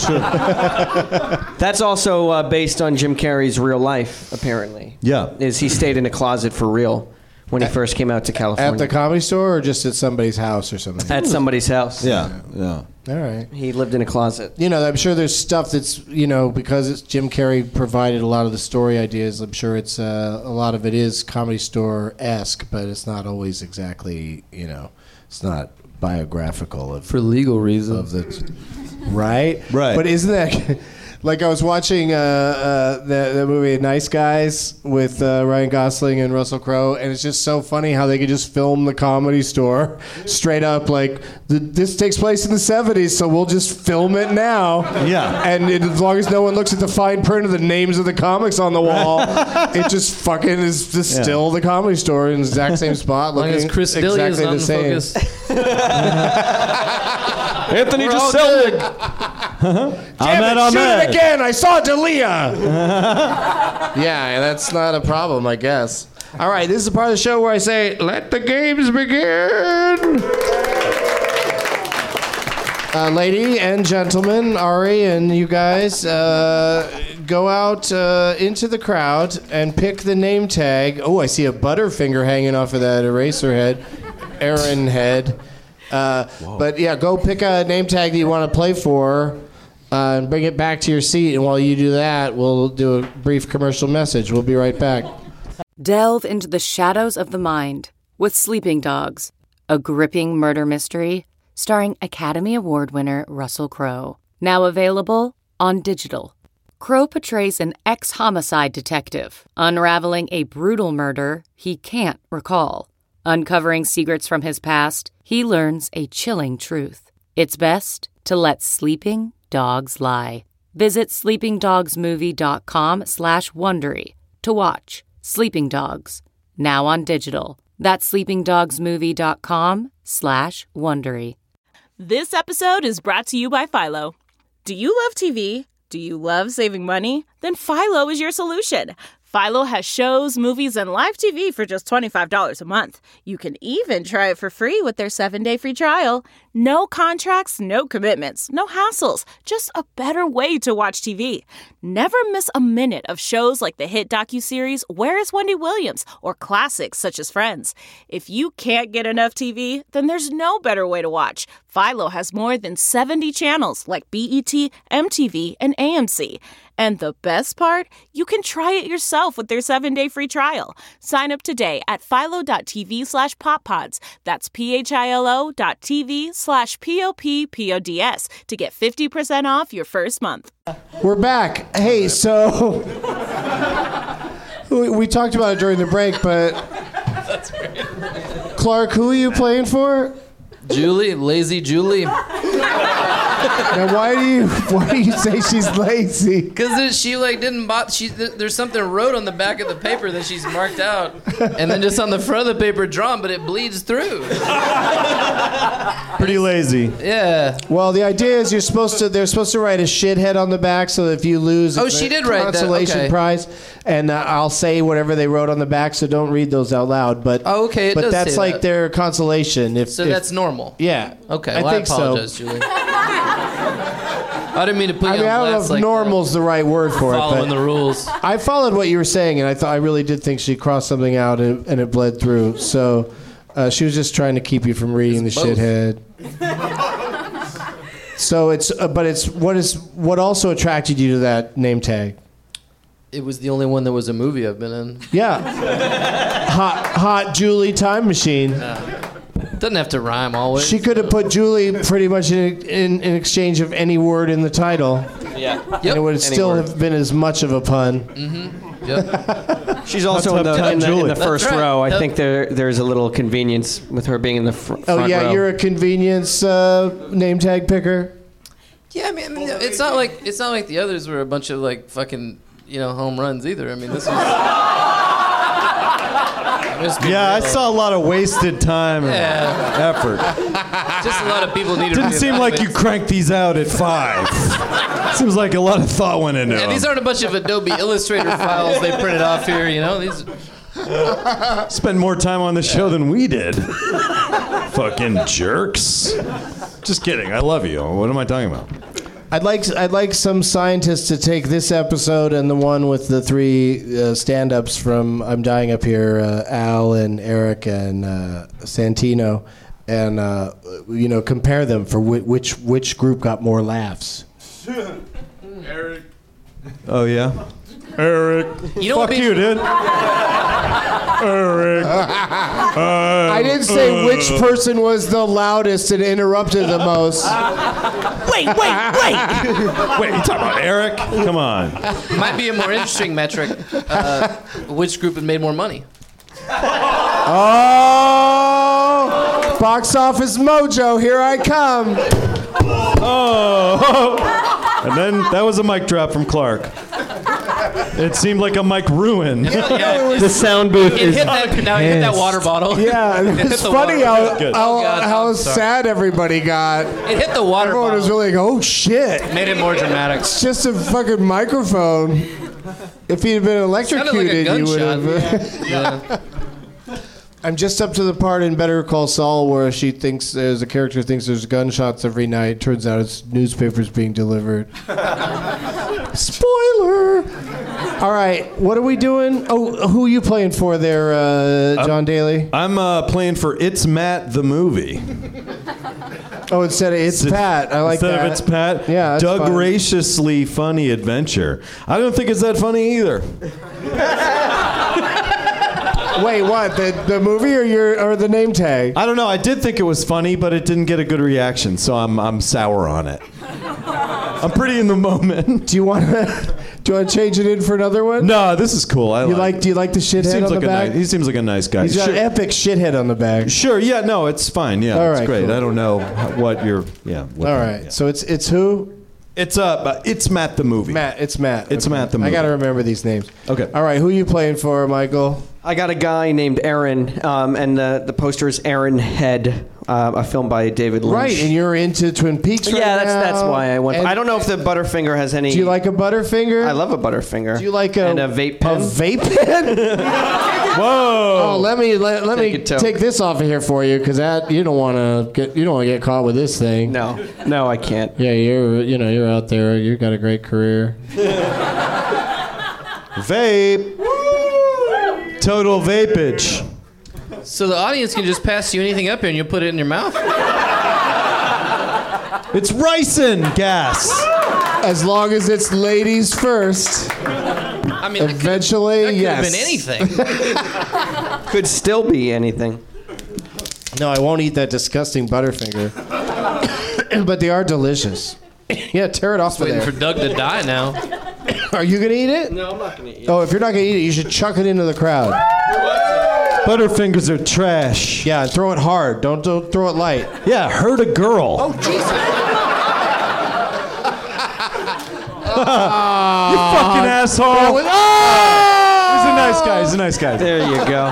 That's also uh, based on Jim Carrey's real life, apparently. Yeah. Is he stayed in a closet for real when he first came out to California. At the Comedy Store or just at somebody's house or something? At somebody's house. Yeah. Yeah. All right. He lived in a closet. You know, I'm sure there's stuff that's, you know, because it's Jim Carrey provided a lot of the story ideas, I'm sure it's, uh, a lot of it is Comedy Store-esque, but it's not always exactly, you know, it's not biographical of... For legal reasons. Of the, right? Right. But isn't that... Like I was watching uh, uh, the, the movie Nice Guys with uh, Ryan Gosling and Russell Crowe, and it's just so funny how they could just film the Comedy Store straight up like, th- this takes place in the seventies, so we'll just film it now. Yeah. And it, as long as no one looks at the fine print of the names of the comics on the wall, it just fucking is just Yeah. still the Comedy Store in the exact same spot. As long looking as Chris D'Elia is exactly not the same. in focus. Anthony We're all Jeselnik. Damn Ahmed it, shoot Ahmed. it again! I saw D'Elia! Yeah, that's not a problem, I guess. All right, this is the part of the show where I say, let the games begin! Uh, lady and gentlemen, Ari and you guys, uh, go out uh, into the crowd and pick the name tag. Oh, I see a Butterfinger hanging off of that eraser head. Aaron head. Uh, but yeah, go pick a name tag that you want to play for uh, and bring it back to your seat. And while you do that, we'll do a brief commercial message. We'll be right back. Delve into the shadows of the mind with Sleeping Dogs, a gripping murder mystery starring Academy Award winner Russell Crowe. Now available on digital. Crowe portrays an ex-homicide detective unraveling a brutal murder he can't recall. Uncovering secrets from his past, he learns a chilling truth. It's best to let sleeping dogs lie. Visit sleepingdogsmovie.com slash Wondery to watch Sleeping Dogs, now on digital. That's sleepingdogsmovie.com slash Wondery. This episode is brought to you by Philo. Do you love T V? Do you love saving money? Then Philo is your solution. Philo has shows, movies, and live T V for just twenty-five dollars a month. You can even try it for free with their seven-day free trial. No contracts, no commitments, no hassles. Just a better way to watch T V. Never miss a minute of shows like the hit docuseries Where is Wendy Williams? Or classics such as Friends. If you can't get enough T V, then there's no better way to watch. Philo has more than seventy channels like B E T, M T V, and A M C. And the best part? You can try it yourself with their seven-day free trial. Sign up today at philo.tv slash poppods. That's P-H-I-L-O dot TV slash P-O-P-P-O-D-S to get fifty percent off your first month. We're back. Hey, so we, we talked about it during the break, but Clark, who are you playing for? Julie, lazy Julie. Now, why do you why do you say she's lazy? Because she like didn't bother. She there's something wrote on the back of the paper that she's marked out, and then just on the front of the paper drawn, but it bleeds through. Pretty lazy. Yeah. Well, the idea is you're supposed to. They're supposed to write a shithead on the back, so that if you lose, Oh, it's she a did write that, consolation okay. prize. And uh, I'll say whatever they wrote on the back, so don't read those out loud. But Oh, okay, it but does that's say like that. their consolation. If So if- that's normal. yeah. Okay. I Well, I, think so. apologize, Julie. I didn't mean to put I you mean, I on don't know blast if like normal's the right word for that. it, Following but the rules. I followed what you were saying, and I thought I really did think she crossed something out, and, and it bled through. So uh, she was just trying to keep you from reading It's the both. shithead. So it's, uh, but it's what is what also attracted you to that name tag? It was the only one that was a movie I've been in. Yeah, hot, hot Julie Time Machine. Doesn't have to rhyme always. She could have put Julie pretty much in, in, in exchange of any word in the title. Yeah. And it would still word. have been as much of a pun. Mm-hmm. Yep. She's also in That's the, up in the, in Julie. the first That's right. row. I Yep. think there there's a little convenience with her being in the fr- front Oh, yeah, row. you're a convenience uh, name tag picker? Yeah, I mean, I mean, it's not like it's not like the others were a bunch of like fucking you know home runs either. I mean, this was. Yeah, I saw a lot of wasted time and Yeah. effort. Just a lot of people need to. Didn't seem like you cranked these out at five. Seems like a lot of thought went into Yeah, them. these aren't a bunch of Adobe Illustrator files they printed off here. You know, these. Spend more time on the show than we did. Fucking jerks. Just kidding. I love you. What am I talking about? I'd like I'd like some scientists to take this episode and the one with the three uh, stand-ups from I'm Dying Up Here, uh, Al and Eric and uh, Santino, and uh, you know compare them for whi- which which group got more laughs. Eric. Oh, yeah? Eric. You know Fuck what you, dude. Eric. I didn't say which person was the loudest and interrupted the most. Wait, wait, wait. Wait, you talking about Eric? Come on. Might be a more interesting metric. Uh, which group had made more money? Oh, box office mojo, here I come. Oh. And then that was a mic drop from Clark. It seemed like a mic ruin. Yeah, the sound booth it is hit that, now it hit that water bottle. Yeah, It hit it's the funny water how bottle. how, Oh, God, how I'm sorry. sad everybody got. It hit the water Everyone bottle. was really like, oh shit. Made it more dramatic. It's just a fucking migrophone. If he'd have been Sounded like a electrocuted, you would gunshot. have. Yeah. I'm just up to the part in Better Call Saul where she thinks there's a character thinks there's gunshots every night. Turns out it's newspapers being delivered. Spoiler. All right, what are we doing? Oh, who are you playing for there, uh, John Daly? I'm uh, playing for It's Matt the movie. Oh, instead of It's Pat. I like Instead that. of It's Pat, Yeah, that's Doug fine. Graciously Funny Adventure. I don't think it's that funny either. Wait, what? The the movie or your or the name tag? I don't know. I did think it was funny, but it didn't get a good reaction, so I'm I'm sour on it. I'm pretty in the moment. Do you want to do you want to change it in for another one? No, this is cool. I You like. like? Do you like the He shithead seems on like the a back? nice, he seems like a nice guy. He's got sure, an epic shithead on the back. sure, yeah, no, it's fine. Yeah, All it's right, great. cool. I don't know what you're. Yeah. What All the- right. yeah. So it's it's who? It's uh, it's Matt the movie. Matt. It's Matt. It's Matt the I movie. got to remember these names. Okay. All right. Who are you playing for, Michael? I got a guy named Aaron, um, and the, the poster is Aaron Head, uh, a film by David Lynch. Right, and you're into Twin Peaks right yeah, that's now. that's why I went. And I don't know if the Butterfinger has any. Do you like a Butterfinger? I love a Butterfinger. Do you like a and a vape pen? A vape pen? Whoa! Oh, let me let, let Take me it, Toe. take this off of here for you, because that you don't want to get you don't want to get caught with this thing. No, no, I can't. Yeah, you're you know you're out there. You got a great career. Vape. Total vapage. So the audience can just pass you anything up here and you'll put it in your mouth? It's ricin gas. As long as it's ladies first. I mean, Eventually, that could yes. have been anything. Could still be anything. No, I won't eat that disgusting Butterfinger. But they are delicious. Yeah, tear it off of Waiting there. for Doug to die now. Are you gonna eat it? No, I'm not gonna eat it. Oh, if you're not gonna eat it, you should chuck it into the crowd. Butterfingers are trash. Yeah, and throw it hard. Don't, don't throw it light. Yeah, hurt a girl. Oh, Jesus. You fucking asshole. Was, oh! He's a nice guy. He's a nice guy. There you go.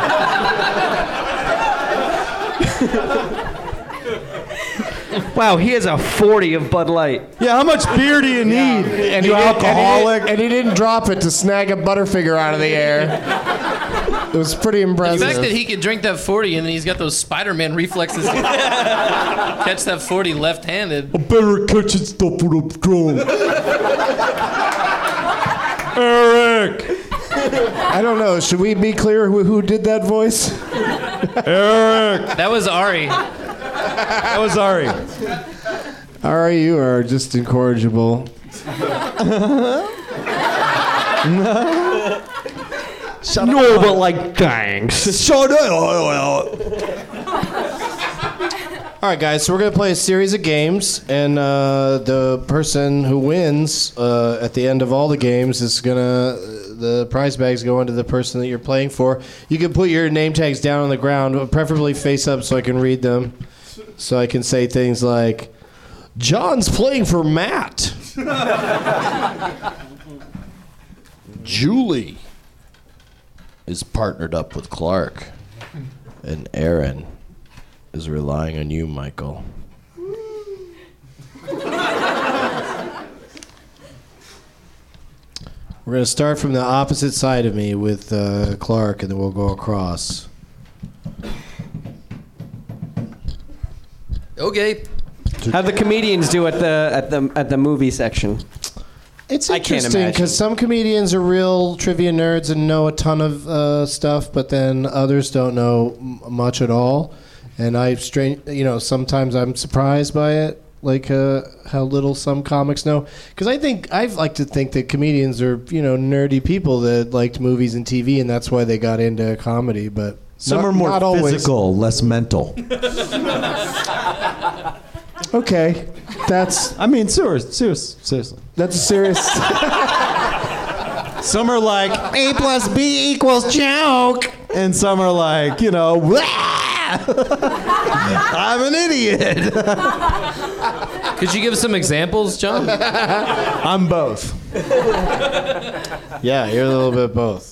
Wow, he has a forty of Bud Light. Yeah, how much beer do you need? And you he did- alcoholic? and, he did, and he didn't drop it to snag a Butterfinger out of the air. It was pretty The impressive. fact that he could drink that forty and then he's got those Spider-Man reflexes to catch that forty left-handed. I better catch it stuff when I'm strong. Eric! I don't know. Should we be clear who, who did that voice? Eric! That was Ari. That was Ari. Ari, you are just incorrigible. No, but like, thanks. Shut up. All right, guys. So we're gonna play a series of games, and uh, the person who wins uh, at the end of all the games is gonna the prize bags go into the person that you're playing for. You can put your name tags down on the ground, preferably face up, so I can read them. So I can say things like, "John's playing for Matt." Julie is partnered up with Clark, and Aaron is relying on you, Michael. We're going to start from the opposite side of me with uh, Clark, and then we'll go across. Okay. How'd the comedians do at the at the at the movie section? It's I can't interesting imagine. because some comedians are real trivia nerds and know a ton of uh, stuff, but then others don't know m- much at all. And I, strange, you know, sometimes I'm surprised by it, like uh, how little some comics know. Because I think I like to think that comedians are, you know, nerdy people that liked movies and T V, and that's why they got into comedy. But Some not, are more not always. physical, less mental. Okay, that's. I mean, serious, serious, seriously. That's a serious. Some are like A plus B equals joke, and some are like, you know, I'm an idiot. Could you give some examples, John? I'm both. Yeah, you're a little bit both.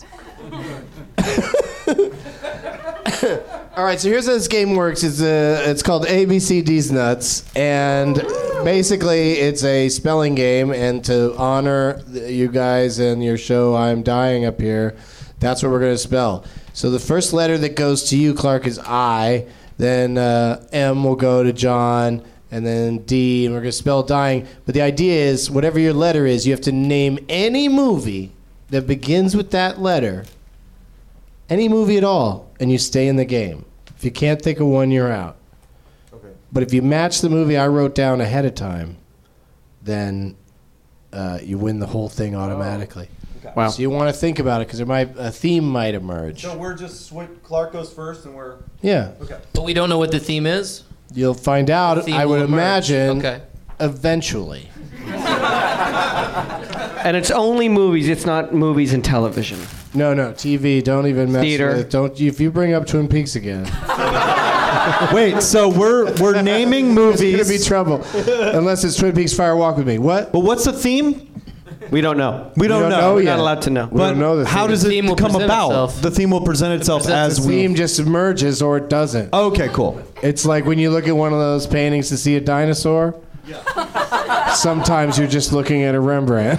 All right, so here's how this game works. It's uh, it's called A B C D's Nuts, and basically it's a spelling game. And to honor you guys and your show, I'm Dying Up Here, that's what we're going to spell. So the first letter that goes to you, Clark, is I. Then uh, M will go to John, and then D, and we're going to spell dying. But the idea is, whatever your letter is, you have to name any movie that begins with that letter. Any movie at all, and you stay in the game. If you can't think of one, you're out. Okay. But if you match the movie I wrote down ahead of time, then uh, you win the whole thing automatically. Okay. Wow. So you want to think about it because there might a theme might emerge. So we're just Clark goes first, and we're Yeah. okay. But we don't know what the theme is? You'll find out. theme I would will emerge. imagine. Okay. Eventually. And it's only movies. It's not movies and television. No, no, T V. Don't even mess Theater. with. Don't if you bring up Twin Peaks again. Wait, so we're we're naming movies. It's gonna be trouble, unless it's Twin Peaks Fire Walk with Me. What? But what's the theme? We don't know. We don't, don't know. know We're yet. not allowed to know. We don't know the how theme. does The it theme will come present about? itself. The theme will present itself presents as The we. theme just emerges or it doesn't. Okay, cool. It's like when you look at one of those paintings to see a dinosaur. Yeah. Sometimes you're just looking at a Rembrandt.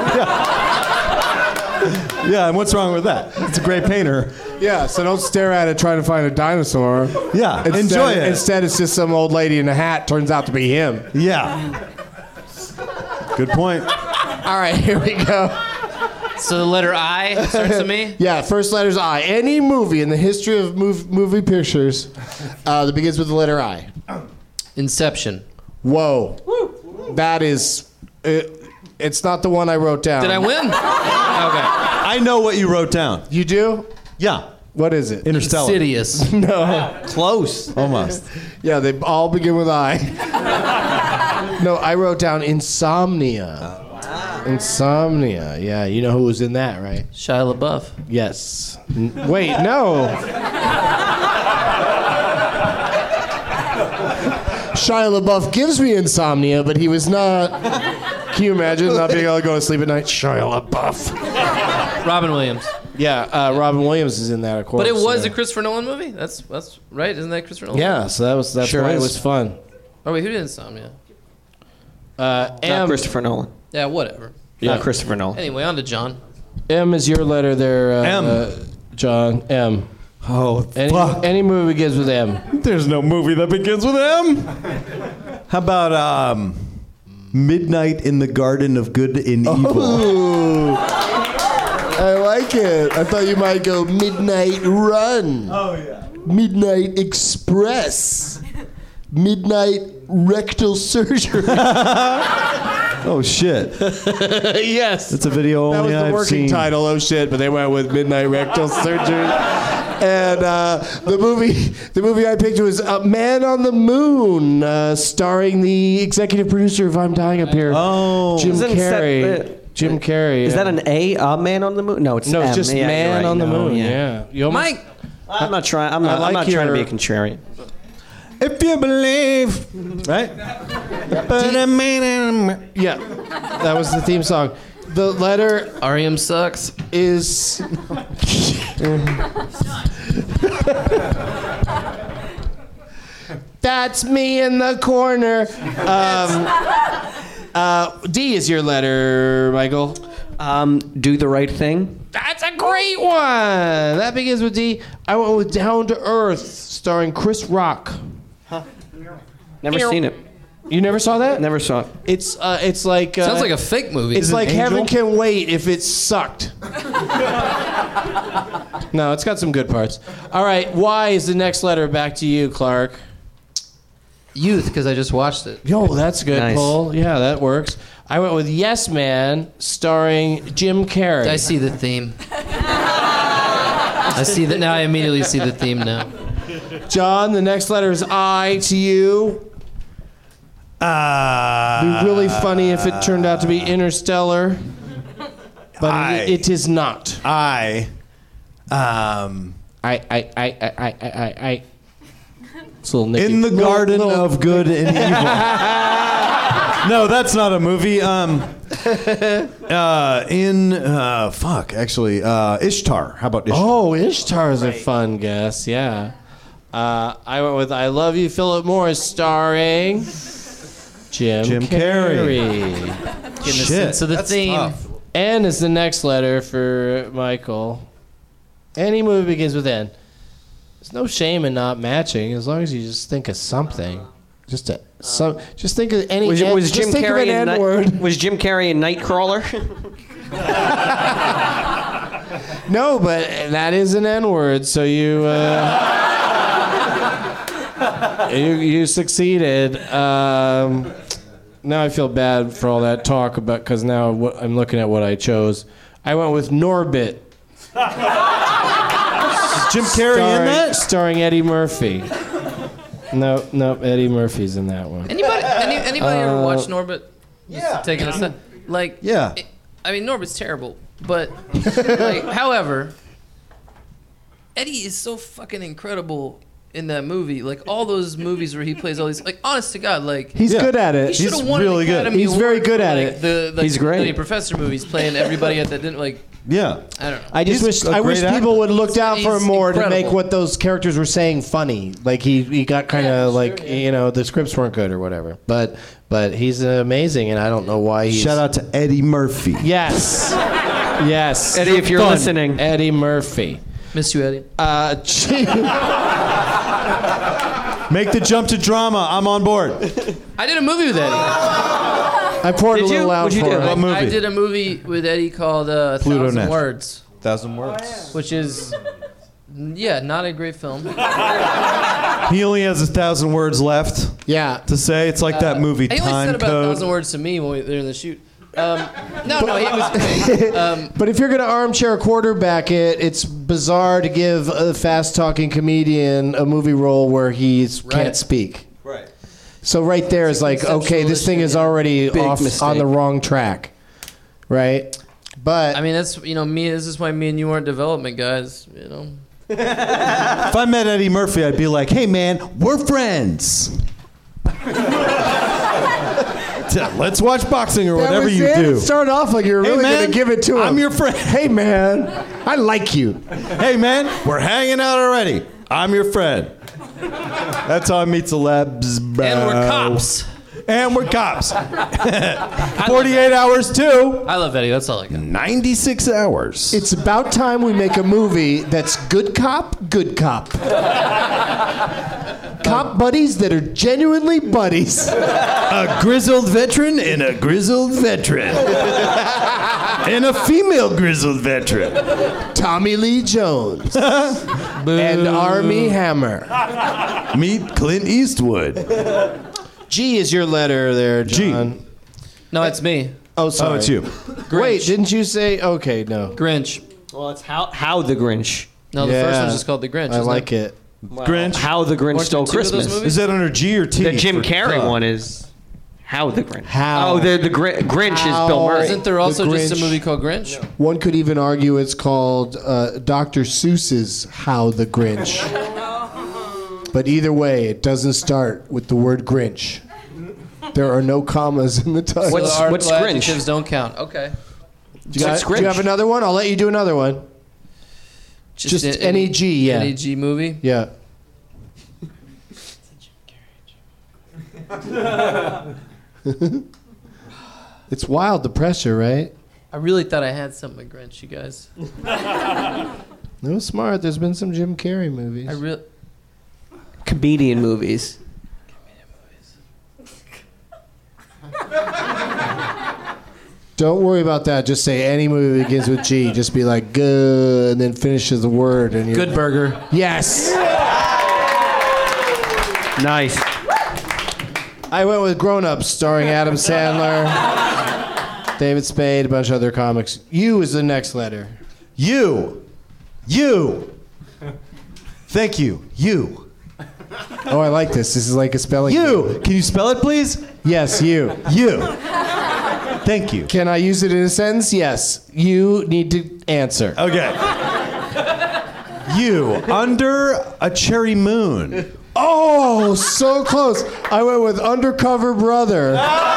Yeah, and what's wrong with that? It's a great painter. Yeah, so don't stare at it trying to find a dinosaur. Yeah, Instead, enjoy it. Instead, it's just some old lady in a hat. Turns out to be him. Yeah. Good point. All right, here we go. So the letter I starts with me? Yeah, first letter's I. Any movie in the history of mov- movie pictures uh, that begins with the letter I. Inception. Whoa. That is... It, it's not the one I wrote down. Did I win? Okay. I know what you wrote down. You do? Yeah. What is it? Interstellar. Insidious. No. Close. Almost. Yeah, they all begin with I. No, I wrote down Insomnia. Insomnia. Yeah, you know who was in that, right? Shia LaBeouf. Yes. N- wait, no. Shia LaBeouf gives me insomnia, but he was not. Can you imagine not being able to go to sleep at night? Shia LaBeouf. Robin Williams. Yeah, uh, Robin Williams is in that, of course. But it was yeah. a Christopher Nolan movie? That's that's right, isn't that Christopher Nolan? Yeah, so that was that's Sure why is. it was fun. Oh wait, who did Insomnia? Uh, Not M, Christopher Nolan. Yeah, whatever. Not Christopher Nolan. Anyway, on to John. M is your letter there, uh, M. uh, John. M. Oh, Any, fuck. any movie begins with M. There's no movie that begins with M. How about um, Midnight in the Garden of Good and Evil? Ooh, I like it. I thought you might go Midnight Run. Oh, yeah. Midnight Express. Midnight Rectal Surgery. Oh, shit. Yes. It's a video That only was the I've working seen. title, oh shit, but they went with Midnight Rectal Surgery. and uh, the movie, the movie I picked was uh, Man on the Moon, uh, starring the executive producer of I'm Dying Up Here, oh, Jim Isn't Carrey. that- Jim Carrey. Is yeah. that an A? A Man on the Moon? No, it's No, it's M. just Yeah, Man you're right. on the No, Moon. yeah. Yeah. You almost- Mike, I'm not trying. I'm I not. like I'm not trying to be a your- contrarian. If you believe, right? Yeah, that was the theme song. The letter R E M sucks. is. That's me in the corner. Um, uh, D is your letter, Michael. Um, do the right thing. That's a great one. That begins with D. I went with Down to Earth, starring Chris Rock. Never seen it. You never saw that? Never saw it. It's uh, it's like uh, Sounds like a fake movie. It's Is it like Angel? Heaven Can Wait if it sucked. No, it's got some good parts. All right, Y is the next letter. Back to you, Clark. Youth, because I just watched it. Yo, that's a good Nice. pull. Yeah, that works. I went with Yes Man, starring Jim Carrey. I see the theme. I see that now. I immediately see the theme now. John, the next letter is I to you. Uh, It'd be really funny if it turned out to be Interstellar, but I- it, it is not. I, um, I, I, I, I, I, I, I. It's a little Nicky. in the little- garden little- of good and evil. No, that's not a movie. Um, uh, in uh, fuck, actually, uh, Ishtar. How about Ishtar? Oh, Ishtar is a fun guess. Yeah. Uh, I went with I Love You, Philip Morris, starring Jim, Jim Carrey. Getting a Shit, sense of the that's theme. tough. N is the next letter for Michael. Any movie begins with N. There's no shame in not matching as long as you just think of something. Just a, some, just think of any. Was, N, was just Jim think Carrey of an in N Night- word. Was Jim Carrey in Nightcrawler? No, but that is an N word, so you uh, you you succeeded. Um, now I feel bad for all that talk about because now what, I'm looking at what I chose. I went with Norbit. Is Jim Carrey starring, in that? Starring Eddie Murphy. No, no, Eddie Murphy's in that one. Anybody, any, anybody ever Uh, watch Norbit? Yeah. Taking a se- like. Yeah. it- I mean, Norbit's terrible, but like, however, Eddie is so fucking incredible in that movie. Like all those movies where he plays all these. Like, honest to God, like He's Yeah. good at he it. should He's have won really an good. Academy He's very Award good for, at like, it. The, like, He's great. The Professor movies playing everybody at that didn't like. Yeah. I don't know. I just He's wish a I wish great people actor. would look out for He's him more to incredible. make what those characters were saying funny. Like he, he got kind of like you know the scripts weren't good or whatever. But but he's amazing, and I don't know why he's. Shout out to Eddie Murphy. Yes, yes. Eddie, if you're Fun. listening. Eddie Murphy. Miss you, Eddie. Uh, gee, Make the jump to drama. I'm on board. I did a movie with Eddie. I poured Did a little you? out What'd you for do? him. What movie? I did a movie with Eddie called uh, Pluto Thousand Nash. Words, Thousand words. which is, yeah, not a great film. He only has a thousand words left Yeah. to say. It's like that movie He only Time said about a Code. thousand words to me when we, they're in the shoot. Um, no, no, he was great. Um, But if you're going to armchair quarterback it, it's bizarre to give a fast-talking comedian a movie role where he Right. can't speak. Right. So right there is like, okay, this thing is already Big off mistake. on the wrong track, right? But I mean, that's, you know, me. This is why me and you aren't development guys. You know. If I met Eddie Murphy, I'd be like, "Hey, man, we're friends. Let's watch boxing or that whatever was you it. do." It started off like you were Hey, really man, going to give it to him. I'm your friend. Hey man, I like you. Hey, man, we're hanging out already. I'm your friend. That's how I meet celebs, bro. And we're cops. And we're cops. forty-eight hours, too. I love Eddie. That's all I got. ninety-six hours. It's about time we make a movie that's good cop, good cop. Cop buddies that are genuinely buddies. A grizzled veteran and a grizzled veteran. And a female grizzled veteran. Tommy Lee Jones. And Armie Hammer. Meet Clint Eastwood. G is your letter there, John. No, it's me. Oh, sorry. Oh, it's you. Wait, didn't you say? Okay, no. Grinch. Well, it's how how the Grinch. No, the Yeah. first one's just called The Grinch. I isn't like it. it. Well, Grinch? How the Grinch Weren't Stole there two of those Christmas. movies? Is that under G or T? The Jim for Carrey the? one is How the Grinch. How? Oh, the the Gr- Grinch How? is Bill Murray. Isn't there also The just a Grinch. movie called Grinch? One could even argue it's called uh, Doctor Seuss's How the Grinch. But either way, it doesn't start with the word Grinch. There are no commas in the title. What's- So the what's article Grinch? adjectives don't count. Okay. Do you, got, What's do you have Grinch? another one? I'll let you do another one. Just a- N E G, yeah. N E G movie. Yeah. It's wild, the pressure, right? I really thought I had something with Grinch, you guys. It was smart. There's been some Jim Carrey movies. I really. Comedian movies. Don't worry about that. Just say any movie that begins with G. Just be like good, and then finishes the word. And you're, Good Burger. Yes. Nice. I went with Grown Ups, starring Adam Sandler, David Spade, a bunch of other comics. U is the next letter. You. You. Thank you. You. Oh, I like this. This is like a spelling. You. Can you spell it, please? Yes, you. You. Thank you. Can I use it in a sentence? Yes. You need to answer. Okay. You. Under a cherry moon. Oh, so close. I went with Undercover Brother.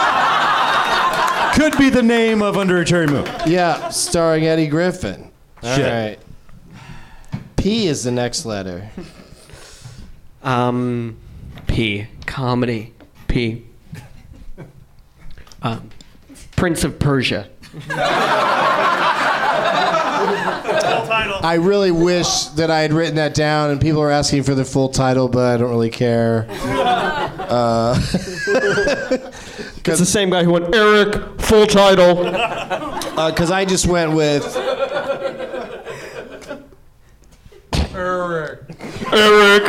Could be the name of Under a Cherry Moon. Yeah, starring Eddie Griffin. All Shit. right. P is the next letter. Um, P. Comedy. P. Um, Prince of Persia. I really wish that I had written that down, and people are asking for the full title, but I don't really care. Uh, It's the same guy who went Eric, full title. Because uh, I just went with Eric. Eric.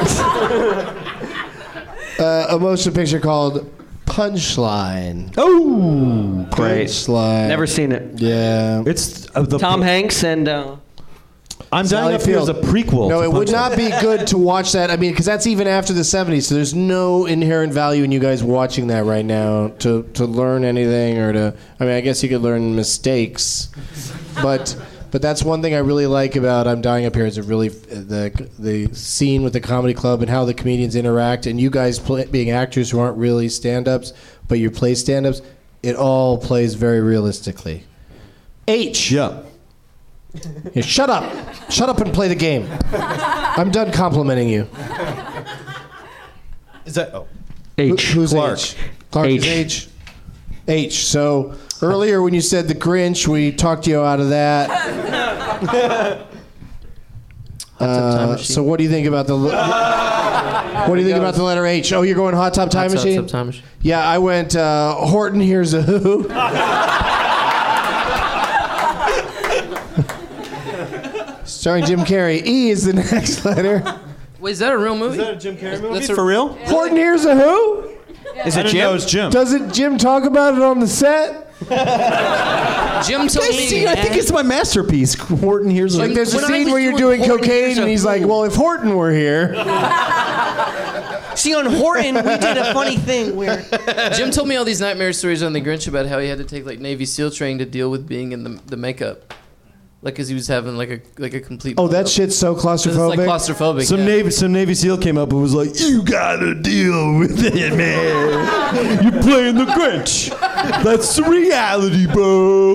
uh, a motion picture called Punchline. Oh, great. Punchline. Never seen it. Yeah. It's uh, the Tom Hanks and uh, I'm Sally dying up here as a Field. prequel. No, to it would Punchline. not be good to watch that. I mean, because that's even after the seventies, so there's no inherent value in you guys watching that right now to, to learn anything or to. I mean, I guess you could learn mistakes, but but that's one thing I really like about I'm Dying Up Here is it really the the scene with the comedy club and how the comedians interact and you guys play, being actors who aren't really stand-ups, but you play stand-ups. It all plays very realistically. H. Yeah. Yeah, shut up. Shut up and play the game. I'm done complimenting you. Is that oh. H. Who- who's Clark. H? Clark H. is H. H. So earlier when you said the Grinch, we talked you out of that. Uh, so what do you think about the? Le- what do you think about the letter H? Oh, you're going Hot Tub Time Hot Tub- Machine. Tub Time Machine. Yeah, I went uh, Horton Hears a Who. Starring Jim Carrey. E is the next letter. Wait, is that a real movie? Is that a Jim Carrey movie? That's a- For real? Horton Hears a Who? Is I it didn't Jim? know it was Jim. Doesn't Jim talk about it on the set? Jim told I me. see, I think it's my masterpiece. Horton here's Like like there's a When I scene was where you're doing doing Horton cocaine Hears a and he's like, Who. well, if Horton were here. See, on Horton, we did a funny thing where Jim told me all these nightmare stories on The Grinch about how he had to take like Navy SEAL training to deal with being in the, the makeup, like because he was having like a like a complete. Oh, that shit's so It's claustrophobic. like claustrophobic. some yeah. Navy some Navy SEAL came up and was like, "You gotta deal with it, man. You're playing the Grinch. That's the reality, bro.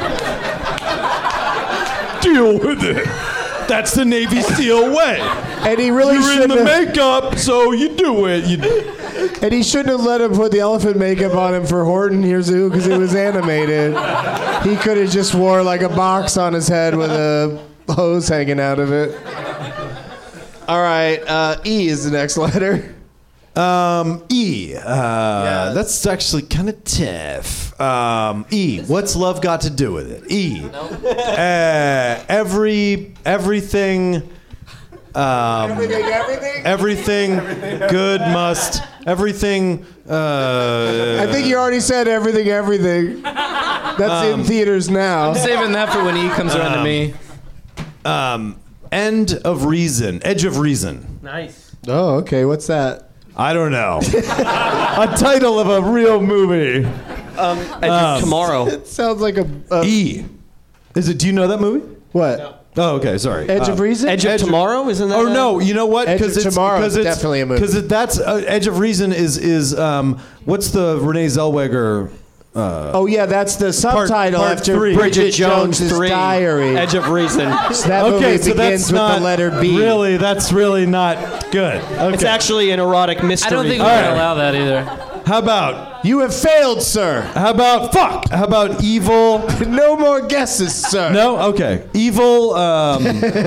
Deal with it. That's the Navy SEAL way. And he really You're in shouldn't the have, makeup, so you do it. You, and he shouldn't have let him put the elephant makeup on him for Horton Hears a Who because it was animated. He could have just wore like a box on his head with a hose hanging out of it. All right, uh, E is the next letter. Um, E. Uh, That's actually kind of tough. Um, E. What's love got to do with it? E. Uh, every everything. Um, Everything, everything. everything good must. Everything. Uh, I think you already said everything, everything. That's Um, in theaters now. I'm saving that for when E comes around to me. Um, End of Reason. Edge of Reason. Nice. Oh, okay. What's that? I don't know. A title of a real movie. Um, Edge of Tomorrow. It sounds like a, a E. Is it? Do you know that movie? What? No. Oh, okay. Sorry. Edge of Uh, Reason. Edge of Edge of- Tomorrow, isn't that? Oh a- no! You know what? Edge of it's Tomorrow because is it's definitely a movie. Because that's uh, Edge of Reason is is um what's the Renee Zellweger? Uh, Oh yeah, that's the Part- subtitle part after three. Bridget Jones's three. Diary. Edge of Reason. So that movie okay, so begins that's with not the letter B. Really, that's really not good. Okay. It's actually an erotic mystery. I don't think we All can right. allow that either. How about You have failed, sir. how about fuck? How about evil? No more guesses, sir. No. Okay. Evil. Um,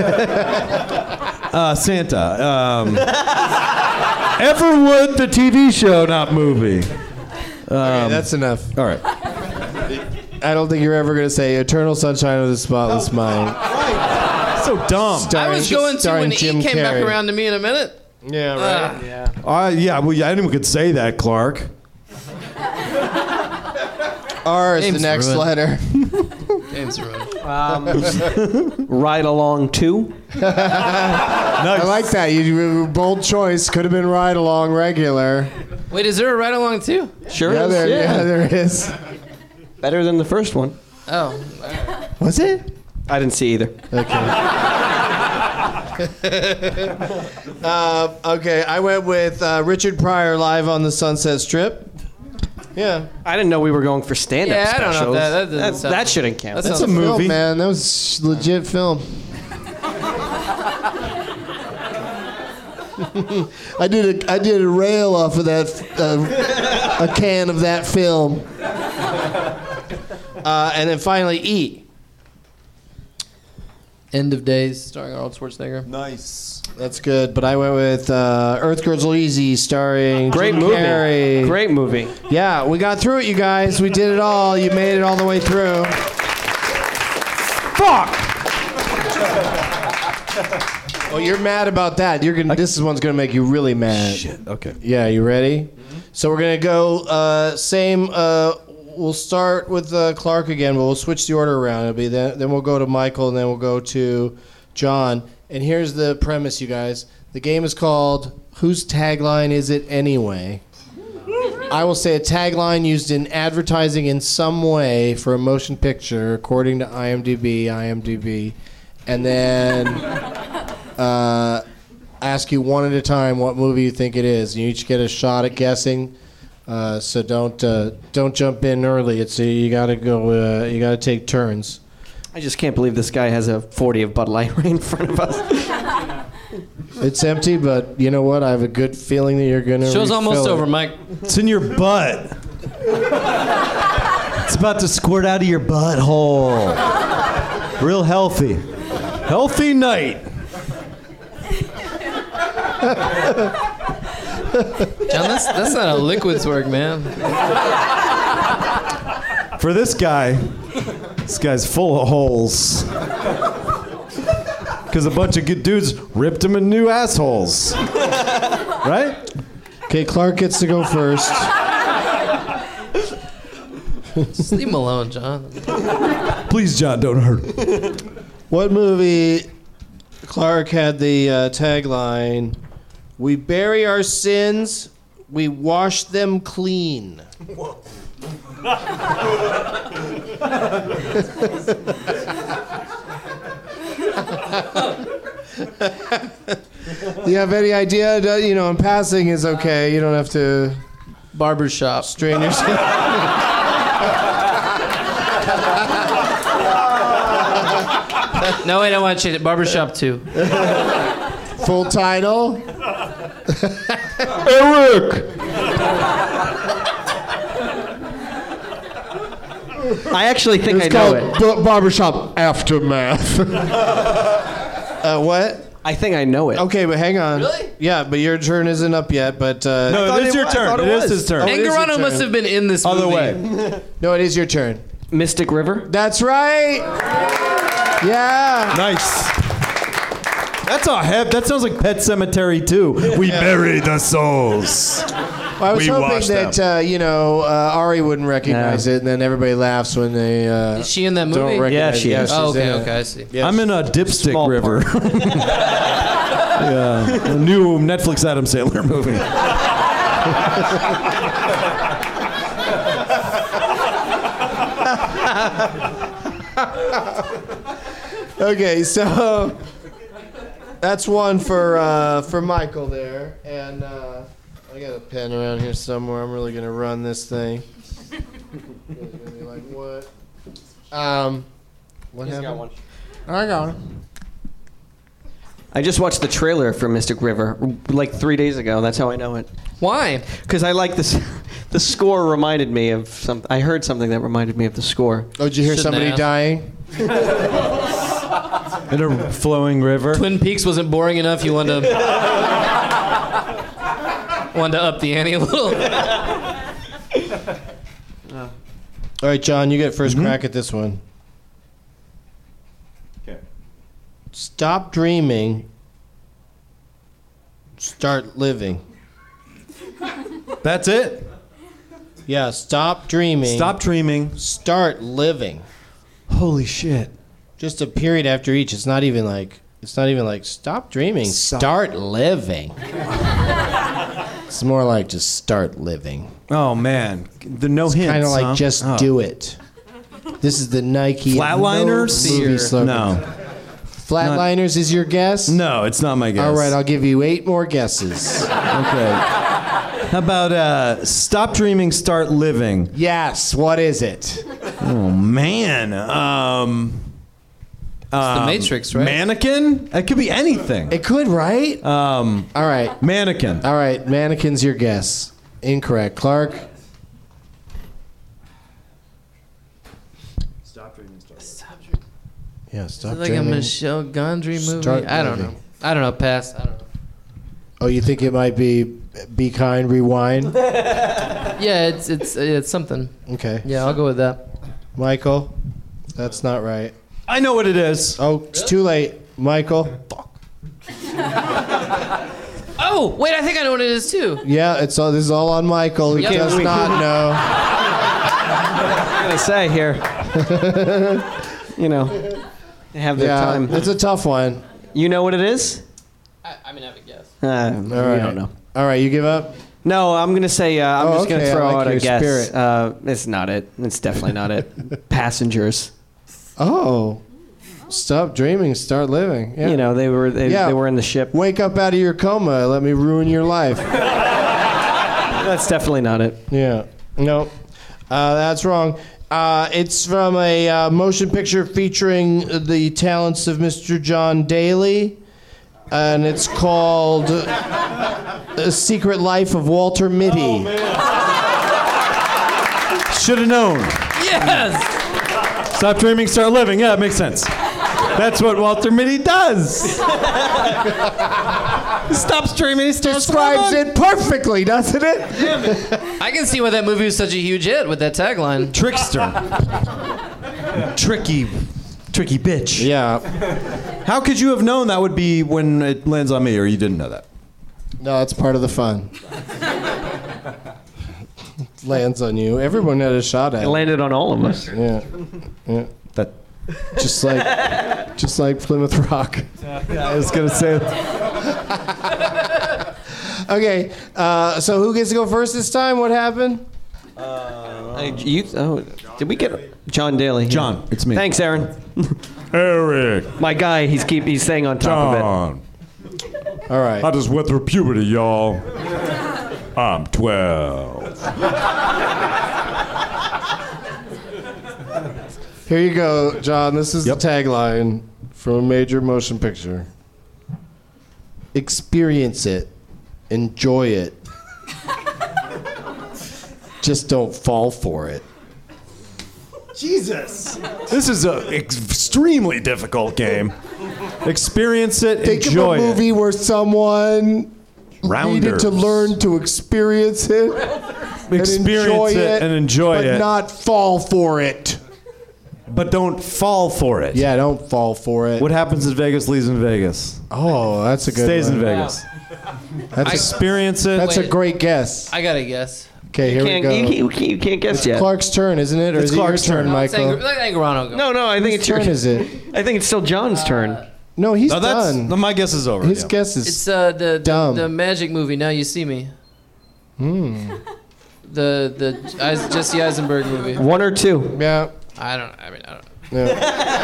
uh, Santa. Um, Everwood, the T V show, not movie. Okay, that's enough. All right. I don't think you're ever going to say Eternal Sunshine of the Spotless Mind. So dumb. I was going to starring when E Jim came back Carrey. around to me in a minute. Yeah, right. Yeah. Uh, yeah. Well, yeah, anyone could say that, Clark. R is Game's the next ruined. letter. Game's ruined. Um, Ride Along two. I like that. You bold choice. Could have been Ride Along regular. Wait, is there a ride along too? Sure Yeah, is. there, yeah. yeah, there is. Better than the first one. Oh. Was it? I didn't see either. Okay. uh, okay, I went with uh, Richard Pryor live on the Sunset Strip. Yeah. I didn't know we were going for stand-up Yeah, I don't know if specials. that- that doesn't that, sound- that shouldn't count. That's That's not a a movie, movie. man. That was legit film. I did a I did a rail off of that uh, a can of that film. Uh, and then finally E. End of Days, starring Arnold Schwarzenegger. Nice. That's good, but I went with uh, Earth Girls Will Easy, starring Great Jim movie. Carrey. Great movie. Yeah, we got through it, you guys. We did it all. You made it all the way through. Fuck. Oh, you're mad about that. You're gonna. This is one's gonna make you really mad. Shit. Okay. Yeah, you ready? So we're gonna go uh, same. Uh, we'll start with uh, Clark again, but we'll switch the order around. It'll be then. Then we'll go to Michael, and then we'll go to John. And here's the premise, you guys. The game is called Whose Tagline Is It Anyway? I will say a tagline used in advertising in some way for a motion picture, according to IMDb. IMDb, and then uh, ask you one at a time what movie you think it is. You each get a shot at guessing. Uh, so don't uh, don't jump in early. It's you got to go. Uh, you got to take turns. I just can't believe this guy has a forty of Bud Light right in front of us. It's empty, but you know what? I have a good feeling that you're gonna. Show's almost refill it. over, Mike. It's in your butt. It's about to squirt out of your butthole. Real healthy. Healthy night. John, that's, that's not how liquids work, man. For this guy, this guy's full of holes. Because a bunch of good dudes ripped him in new assholes. Right? Okay, Clark gets to go first. Just leave him alone, John. Please, John, don't hurt him. What movie? Clark had the uh, tagline: "We bury our sins, we wash them clean." Do you have any idea? Do- You know, in passing is okay. You don't have to Barbershop. strain yourself. No, wait, I want to change it. Barbershop two. Full title. Eric! I actually think It's I know called it. B- Barbershop Aftermath. uh, what? I think I know it. Okay, but hang on. Really? Yeah, but your turn isn't up yet. But uh, No, thought it is it your wa- I turn. thought It it is was. his turn. Oh, it is your Angarano must turn. have been in this Other movie. way. no, it is your turn. Mystic River. That's right. Yeah. Nice. That's a hev- That sounds like Pet Cemetery too. We bury the souls. I was we hoping watched that them. uh, you know uh, Ari wouldn't recognize it, and then everybody laughs when they. Uh, Is she in that movie? Don't recognize Yeah, she it. is. Oh, she's okay, in it. okay, I see. Yeah, I'm in a Dipstick Small River. Yeah, a new Netflix Adam Sandler movie. Okay, so that's one for uh, for Michael there, and uh, I got a pen around here somewhere. I'm really gonna run this thing. You guys are gonna be like, what? Um, what He's got happened? one. I got it. I just watched the trailer for Mystic River like three days ago. That's how I know it. Why? Because I like this. The score reminded me of some. I heard something that reminded me of the score. Oh, did you hear Shouldn't somebody ask. dying? In a flowing river. Twin Peaks wasn't boring enough. You wanted to wanted to up the ante a little. All right, John, you get 1st Mm-hmm. crack at this one. Okay. Stop dreaming. Start living. That's it. Yeah, stop dreaming. Stop dreaming. Start living. Holy shit. Just a period after each. It's not even like it's not even like stop dreaming. Stop. Start living. It's more like just start living. Oh man, the no hints. Kind of like huh? just Oh. do it. This is the Nike Flatliners? no movie slogan. No, Flatliners is your guess? no, it's not my guess. All right, I'll give you eight more guesses. Okay. How about uh, stop dreaming, start living? Yes. What is it? Oh man. Um. It's the um, Matrix, right? Mannequin? It could be anything. It could, right? Um. All right. Mannequin. All right. Mannequin's your guess. Incorrect. Clark. Stop dreaming, start Stop Yeah. Is Stop it like a dreaming. Michelle Gondry movie? Start I don't living. know. I don't know. Pass. I don't know. Oh, you think it might be Be Kind, Rewind? Yeah, it's it's it's something. Okay. Yeah, I'll go with that. Michael, that's not right. I know what it is. Oh, it's too late. Michael. Oh, wait, I think I know what it is too. Yeah, it's all. This is all on Michael. He Yep. does We- not know. I'm gonna say here. You know, they have their Yeah, time. it's a tough one. You know what it is? I, I mean, I have a guess. Uh, All right. We don't know. All right, you give up. No, I'm gonna say. Uh, I'm Oh, just okay, gonna I throw like out a your guess. spirit. Uh, it's not it. It's definitely not it. Passengers. Oh, stop dreaming, start living. Yeah. You know, they were they, Yeah. they were in the ship. Wake up out of your coma. Let me ruin your life. That's definitely not it. Yeah. No, uh, that's wrong. Uh, it's from a uh, motion picture featuring the talents of Mister John Daly, and it's called "The Secret Life of Walter Mitty." Should have known. Yes. Stop dreaming, start living. Yeah, it makes sense. That's what Walter Mitty does. Stops dreaming, he starts Describes living. it perfectly, doesn't it? I can see why that movie was such a huge hit with that tagline. Trickster. Tricky, tricky bitch. Yeah. How could you have known that would be when it lands on me, or you didn't know that? No, it's part of the fun. Lands on you. Everyone had a shot at It it. landed on all of us. Yeah. Yeah. That. Just like, just like Plymouth Rock. I was gonna say. Okay, uh, so who gets to go first this time? What happened? Uh, you, oh, did we get John Daly? John, it's me. Thanks, Aaron. Eric. My guy, he's keep he's staying on top John. All right. I just went through puberty, y'all. I'm twelve. Here you go, John. This is Yep. the tagline from a major motion picture. Experience it. Enjoy it. Just don't fall for it. Jesus. This is an extremely difficult game. Experience it, Think enjoy of a movie where someone Rounders. needed to learn to experience it. Experience and enjoy it and enjoy but it. not fall for it. But don't fall for it. Yeah, don't fall for it. What happens in Vegas leaves in Vegas. Oh, that's a good Stays one. in Vegas. That's experience it. That's a Wait. great guess. I gotta guess. Okay, here we Can't- go. you can't- you can't- you can't guess it's yet. Clark's turn, isn't it? Or It's is it your Clark's turn, turn. Michael? Let Angarano go. No, no, I think Whose it's your turn is it? I think it's still John's turn. No, he's No, that's- done. no, my guess is over. His yeah. guess is It's uh, the, the dumb. the magic movie. Now You See Me. Hmm. The the Eis- Jesse Eisenberg movie. One or two. Yeah. I don't. I mean, I don't. Yeah.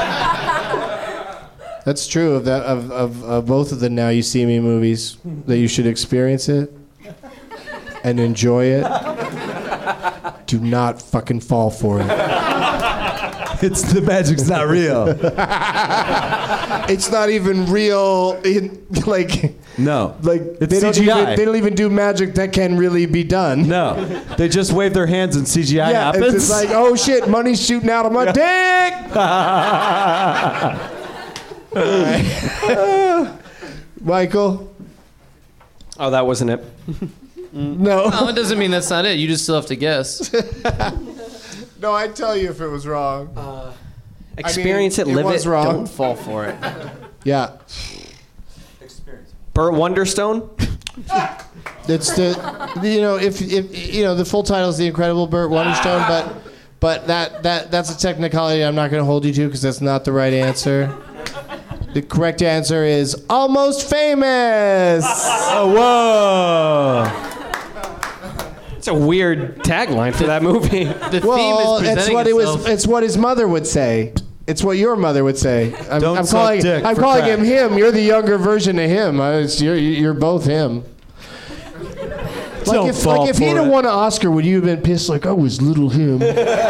That's true of that of, of, of both of the Now You See Me movies. That you should experience it and enjoy it. Do not fucking fall for it. It's the magic's not real. It's not even real. It, like No. like It's they don't C G I. even they don't even do magic that can really be done. No. They just wave their hands and C G I Yeah, happens. it's just like, oh shit, money's shooting out of my dick. Michael. Oh, that wasn't it. No. No, it doesn't mean that's not it. You just still have to guess. No, I'd tell you if it was wrong. Uh, Experience I mean, it, live it. Was it. wrong. Don't fall for it. Yeah. Burt Wonderstone. It's the, you know, if if you know the full title is The Incredible Burt Wonderstone, but but that that that's a technicality I'm not going to hold you to because that's not the right answer. The correct answer is Almost Famous. Oh, whoa. It's a weird tagline for that movie. The Well, theme is it's presenting what it itself. was. It's what his mother would say. It's what your mother would say. I'm, Don't I'm suck calling. dick I'm for calling crack. him him. You're the younger version of him. Uh, it's, you're you're both him. Like Don't if, fall like if he'd for have it. won an Oscar, would you have been pissed like I was little him?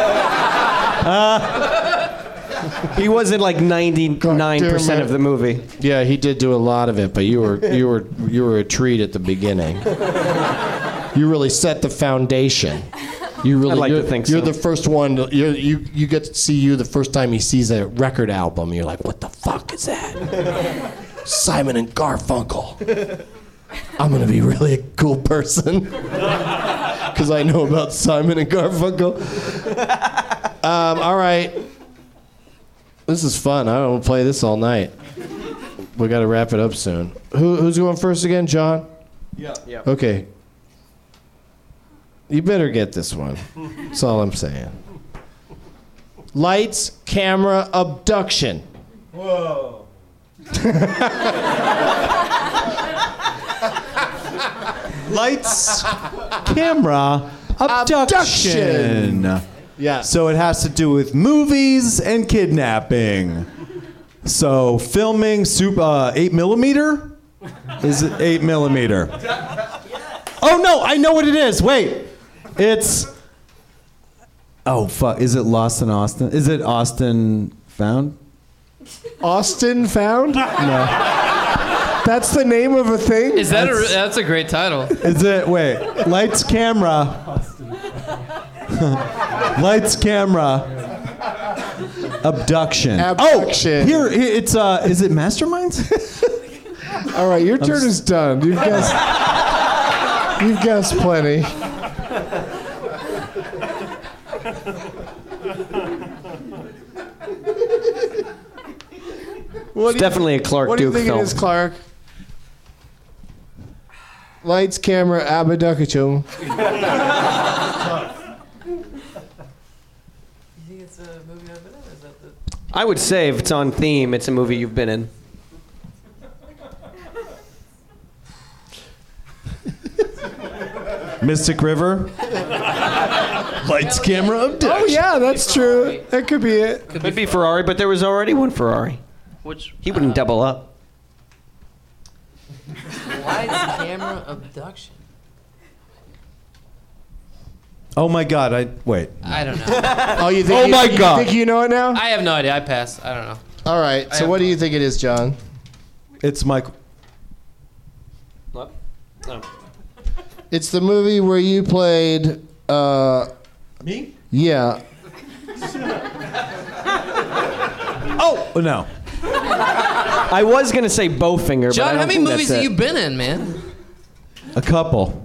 He was in like ninety-nine percent it. of the movie. Yeah, he did do a lot of it, but you were you were you were a treat at the beginning. You really set the foundation. You really I'd like to you're, think you're so. the first one. To, you're, you you get to see you the first time he sees a record album. You're like, what the fuck is that? Simon and Garfunkel. I'm gonna be really a cool person because I know about Simon and Garfunkel. Um, all right. This is fun. I don't play this all night. We got to wrap it up soon. Who, who's going first again, John? Yeah. Yeah. Okay. You better get this one. That's all I'm saying. Lights, camera, abduction. Whoa. Lights, camera, abduction. Abduction. Yeah. So it has to do with movies and kidnapping. So filming super uh, eight millimeter? Is it eight millimeter? Oh no, I know what it is. Wait, it's. Oh fuck! Is it Lost in Austin? Is it Austin Found? Austin Found? No. That's the name of a thing? Is that a, That's- that's a great title? Is it? Wait, lights, camera. Lights, camera. Abduction. Abduction. Oh, here here- it's uh. Is it Masterminds? All right, your turn is done. You've guessed, you've guessed plenty. What It's definitely a Clark What do you Duke think film. it is, Clark? Lights, camera, abduction. You think it's a movie I've been in? Or is that the... I would say if it's on theme, it's a movie you've been in. Mystic River. Lights, camera, abduction. Oh yeah, that's true. That could be it. Could be Ferrari, but there was already one Ferrari. Which He wouldn't double up. lights, camera, abduction? Oh my God! I wait. I don't know. Oh, you think? Oh you, my you God. think you know it now? I have no idea. I pass. I don't know. All right. I So have what do no- you think it is, John? It's Michael. What? No. It's the movie where you played. Uh, Me? yeah. Oh no. I was gonna say Bowfinger, but I John, don't how many think movies that's have it. you been in, man? A couple.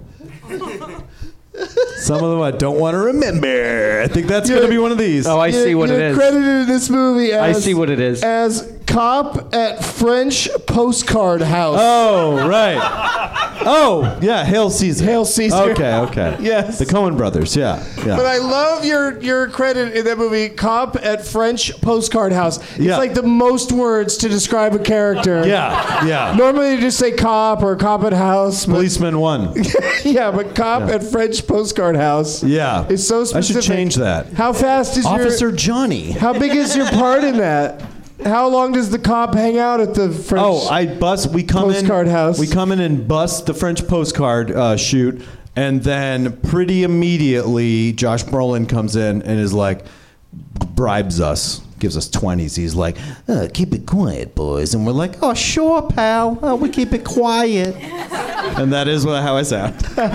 Some of them I don't want to remember. I think that's You're- gonna be one of these. Oh, I see You're- what it you're is. credited in this movie I as see what it is. as Cop at French Postcard House. Oh, right. Oh, yeah, Hail Caesar. Hail Caesar. Okay, okay. Yes. The Coen brothers, yeah. yeah. But I love your your credit in that movie, Cop at French Postcard House. It's Yeah. like the most words to describe a character. Yeah, yeah. Normally you just say cop or cop at house. but- Policeman one. yeah, but Cop Yeah. at French Postcard House. Yeah. It's so I specific. should change that. How fast is Officer your... Johnny. How big is your part in that? How long does the cop hang out at the French Oh, I bust. We come Postcard in. House? We come in and bust the French postcard uh, shoot, and then pretty immediately, Josh Brolin comes in and is like, bribes us, gives us twenties. He's like, uh, "Keep it quiet, boys," and we're like, "Oh, sure, pal. Uh, we keep it quiet." And that is what, how I sound.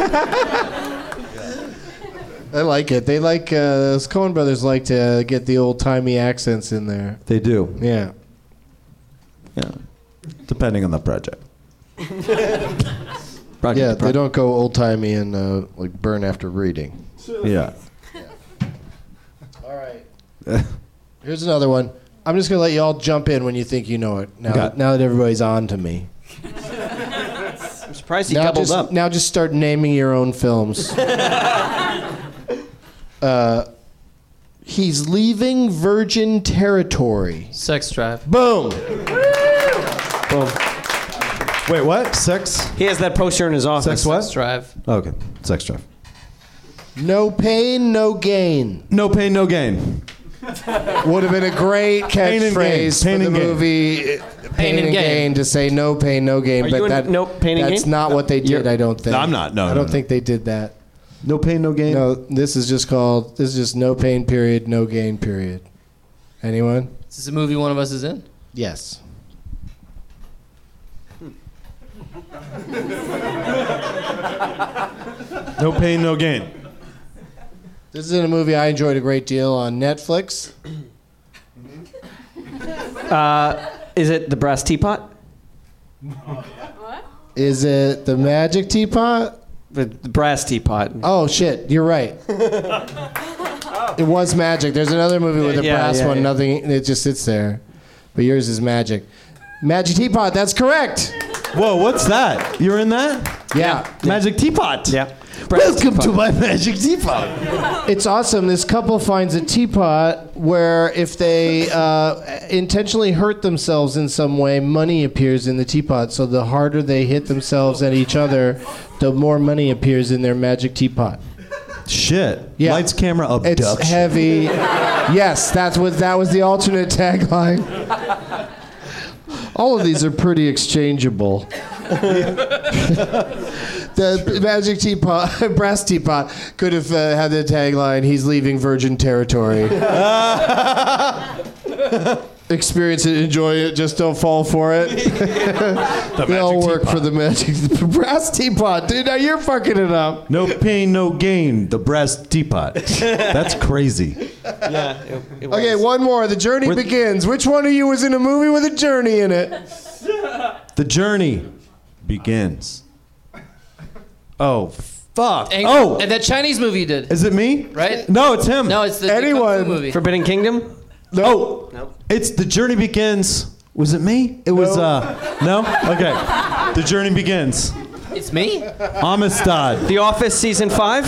I like it. They like uh, those Coen brothers like to get the old timey accents in there. They do. Yeah. Yeah. Depending on the project. Project yeah, they don't go old timey and uh, like burn after reading. Yeah. All right. Here's another one. I'm just gonna let you all jump in when you think you know it. Now, Okay. that, now that everybody's on to me. I'm surprised he now doubled just, up. Now just start naming your own films. uh, he's leaving virgin territory. Sex Drive. Boom. Boom. Wait, what? Sex? He has that poster in his office. Sex what? Sex Drive. Okay. Sex drive. No pain, no gain. No pain, no gain. Would have been a great Pain and gain. catchphrase Pain for the and gain. movie. uh, Pain, and gain. to say no pain, no gain. Are but you in that, no pain and that's gain? not what they did. You're- I don't think. No, I'm not. No, I no, don't no. think they did that. No pain, no gain? No, this is just called. This is just no pain. Period. No gain. Period. Anyone? Is this a movie one of us is in? Yes. No pain, no gain. This is in a movie I enjoyed a great deal on Netflix. Uh, is it the brass teapot? Is it the Magic Teapot? The, the brass teapot. Oh shit! You're right. It was Magic. There's another movie with a Yeah, brass yeah, one. yeah. Nothing. It just sits there. But yours is Magic. Magic Teapot. That's correct. Whoa, what's that? You're in that? Yeah. Magic teapot. Yeah. Welcome to my magic teapot. It's awesome. This couple finds a teapot where if they uh, intentionally hurt themselves in some way, money appears in the teapot. So the harder they hit themselves at each other, the more money appears in their magic teapot. Shit. Yeah. Lights, camera, abduction. It's heavy. Yes, that's what that was the alternate tagline. All of these are pretty exchangeable. The magic teapot, brass teapot, could have uh, had the tagline, "He's leaving virgin territory." Experience it, enjoy it, just don't fall for it. They all work teapot. for the magic the brass teapot, dude. Now you're fucking it up. No pain, no gain. The brass teapot. That's crazy. Yeah. It, it was. Okay, one more. The journey With- begins. Which one of you was in a movie with a journey in it? The journey begins. Oh, fuck. And, oh, and that Chinese movie you did, is it me? right? No, it's him. No, it's the Anyone- Kung Fu movie. Forbidden Kingdom? Oh, Nope. it's The Journey Begins. Was it me? It was, No. uh, no? Okay. The Journey Begins. It's me? Amistad. The Office season five?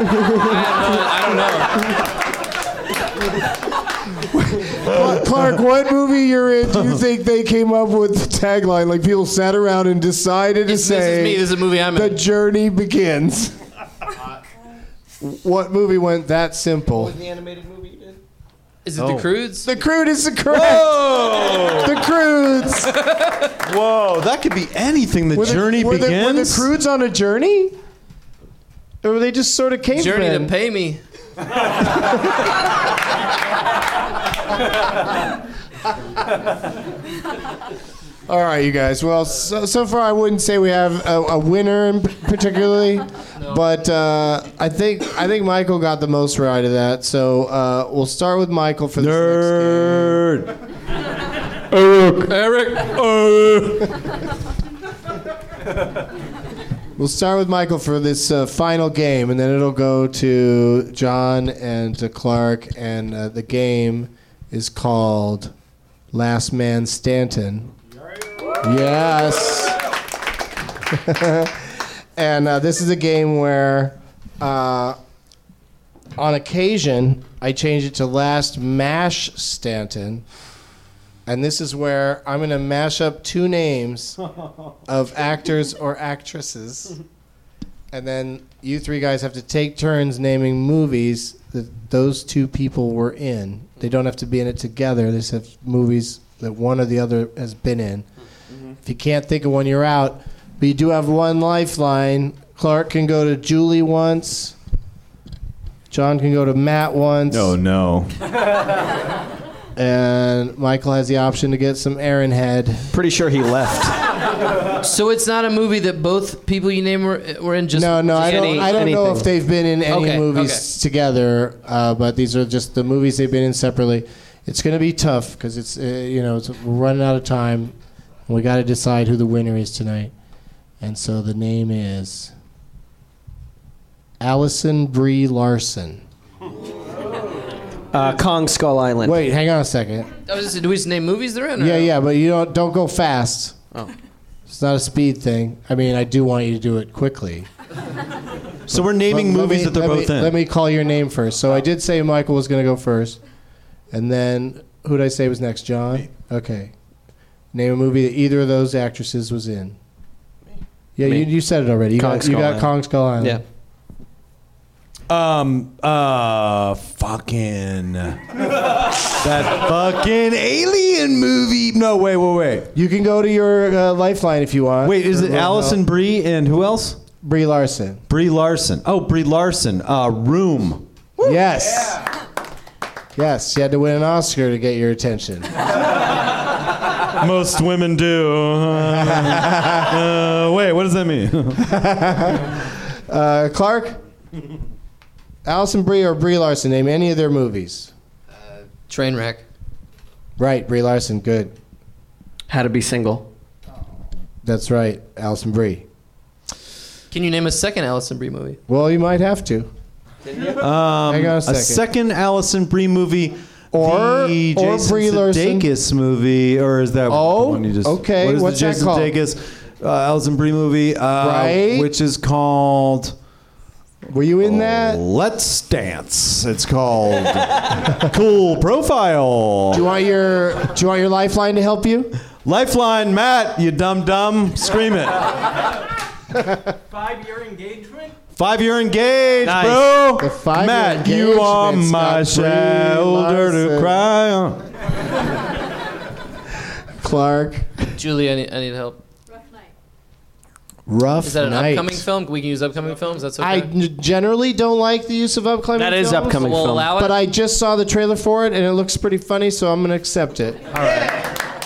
I don't know. Clark, what movie you're in do you think they came up with the tagline? Like people sat around and decided to It's, this is say, me. This is a movie I'm "The in. journey begins." What movie went that simple? The animated movie you did? Is it Oh. The Croods? The Crude is the correct. Whoa! The Crudes. Whoa, that could be anything. The Were Journey the, were the, Begins. were the Crudes on a journey? Or were they just sort of cavemen? Journey to Pay Me. All right, you guys. Well, so, so far I wouldn't say we have a, a winner in particularly, but uh, I think I think Michael got the most right of that. So uh, we'll start with Michael for this Nerd. Eric. next game. We'll start with Michael for this uh, final game, and then it'll go to John and to Clark, and uh, the game is called Last Man Stanton. Yes. And uh, this is a game where, uh, on occasion, I change it to Last Mash Stanton. And this is where I'm going to mash up two names of actors or actresses. And then you three guys have to take turns naming movies that those two people were in. They don't have to be in it together. They just have movies that one or the other has been in. Mm-hmm. If you can't think of one, you're out. But you do have one lifeline. Clark can go to Julie once. John can go to Matt once. Oh, no. And Michael has the option to get some Aaron head. Pretty sure he left. So it's not a movie that both people you name were, were in. Just no, no, just I don't. any, I don't anything. know if they've been in any Okay, movies okay. together, uh, but these are just the movies they've been in separately. It's going to be tough because it's uh, you know it's, we're running out of time. And we got to decide who the winner is tonight, and so the name is Allison Brie Larson. Uh, Kong Skull Island. Wait, hang on a second. I was just, do we just name movies they're in? Or Yeah, yeah, but you don't don't go fast. Oh. It's not a speed thing. I mean, I do want you to do it quickly. So we're naming But let movies me- that they're let both me, in. Let me call your name first. So I did say Michael was going to go first. And then, who did I say was next? John? Okay. Name a movie that either of those actresses was in. Yeah, Me. you, you said it already. You Kong got, you Skull got Island. Kong Skull Island. Yeah. Um, uh, fucking. that fucking alien movie. No, wait, wait, wait. You can go to your uh, lifeline if you want. Wait, is For it a little Allison help. Brie and who else? Brie Larson. Brie Larson. Oh, Brie Larson. Uh, Room. Yes. Yes, you had to win an Oscar to get your attention. Most women do. Uh, uh, wait, what does that mean? uh, Clark? Allison Brie or Brie Larson, name any of their movies. Trainwreck. Right, Brie Larson, good. How to Be Single. That's right, Allison Brie. Can you name a second Allison Brie movie? Well, you might have to. Um, Hang on a second. second Allison Brie movie. Or- the or Jason Brie Larson. Sudeikis movie, or is that Oh, the one you just? okay, What is what's the that Jason called? Sudeikis, uh, Allison Brie movie, uh, Right. which is called Were you in that? Let's Dance. It's called Cool Profile. Do you want your Do you want your lifeline to help you? Lifeline, Matt, you dumb dumb, scream it. Five-year engagement? Five year engaged, Nice. bro. The five-year Matt, you are engagement's my got Brie shoulder to Larson. cry on. Clark. Julie, I need, I need help. Rough Is that an Night. upcoming film? We can use upcoming films? That's I okay? n- generally don't like the use of upcoming That is films, upcoming We'll film. allow it? But I just saw the trailer for it, and it looks pretty funny, so I'm going to accept it. All right.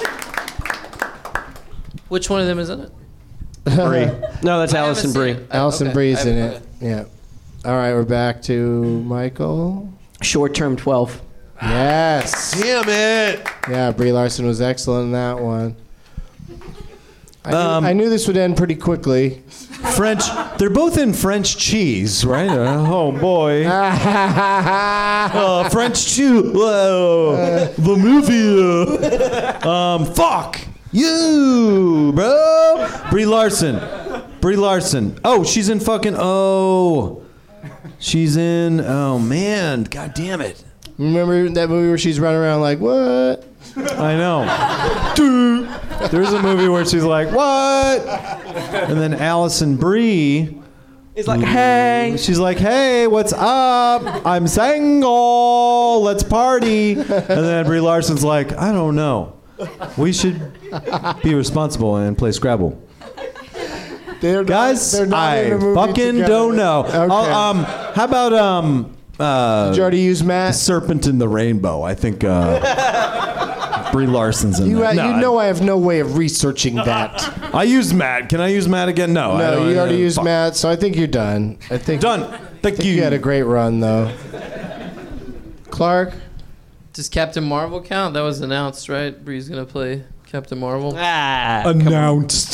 Which one of them is in it? Brie. No, that's I haven't Allison seen Brie. it. I- Allison okay. Brie's I- in okay. it. Yeah. All right, we're back to Michael. Short Term twelve. Yes. Damn it. Yeah, Brie Larson was excellent in that one. I knew, Um, I knew this would end pretty quickly. French. They're both in French cheese, right? Uh, oh boy. Uh, French cheese. Whoa. The movie. uh, um, fuck you, bro. Brie Larson. Brie Larson. Oh, she's in fucking. Oh, she's in. Oh man. God damn it. Remember that movie where she's running around like, what? I know. There's a movie where she's like, what? And then Allison Brie. He's like, hey. She's like, hey, what's up? I'm single. Let's party. And then Brie Larson's like, I don't know. We should be responsible and play Scrabble. They're Guys, not, they're not in I a movie fucking together. don't know. Okay. I'll, um, how about um, uh, Did you already use Matt? Serpent in the Rainbow? I think uh, Brie Larson's in You, that. uh, you know I have no way of researching that. I used Matt. Can I use Matt again? No. I No, don't- you already uh, used fuck. Matt, so I think you're done. I think Done. Thank I think you. you had a great run, though. Clark? Does Captain Marvel count? That was announced, right? Bree's going to play Captain Marvel. Ah. Announced.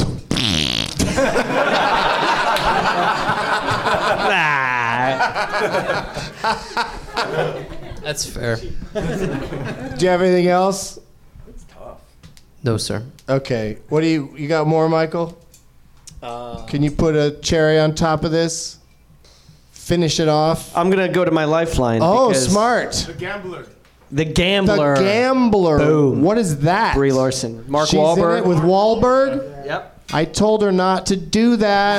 That's fair. Do you have anything else? No, sir. Okay. What do you you got more, Michael? Uh, Can you put a cherry on top of this? Finish it off. I'm gonna go to my lifeline. Oh, because smart. The Gambler. The Gambler. The Gambler. Boom. What is that? Brie Larson. Mark She's Wahlberg. in it with Wahlberg? Yep. I told her not to do that.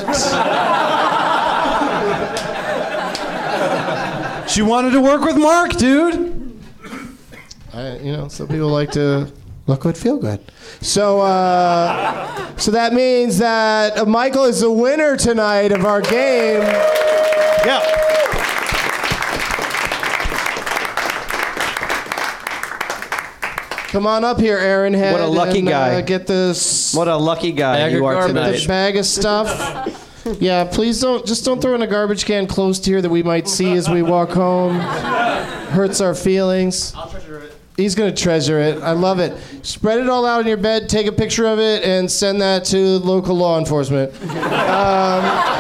She wanted to work with Mark, dude. I, you know, some people like to look good, feel good. So, uh, so that means that uh, Michael is the winner tonight of our game. Yeah. Come on up here, Aaron Head. What a lucky and, guy. Uh, get this. What a lucky guy Bag you of are Get tonight. the bag of stuff. Yeah, please don't just don't throw in a garbage can close to here that we might see as we walk home. Hurts our feelings. I'll treasure it. He's gonna treasure it. I love it. Spread it all out in your bed. Take a picture of it and send that to local law enforcement. Um,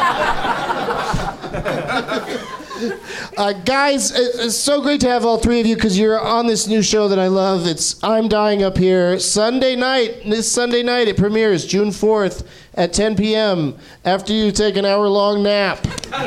Uh, guys, it- it's so great to have all three of you because you're on this new show that I love. It's I'm Dying Up Here. Sunday night, this Sunday night, it premieres June fourth at ten p.m. after you take an hour-long nap.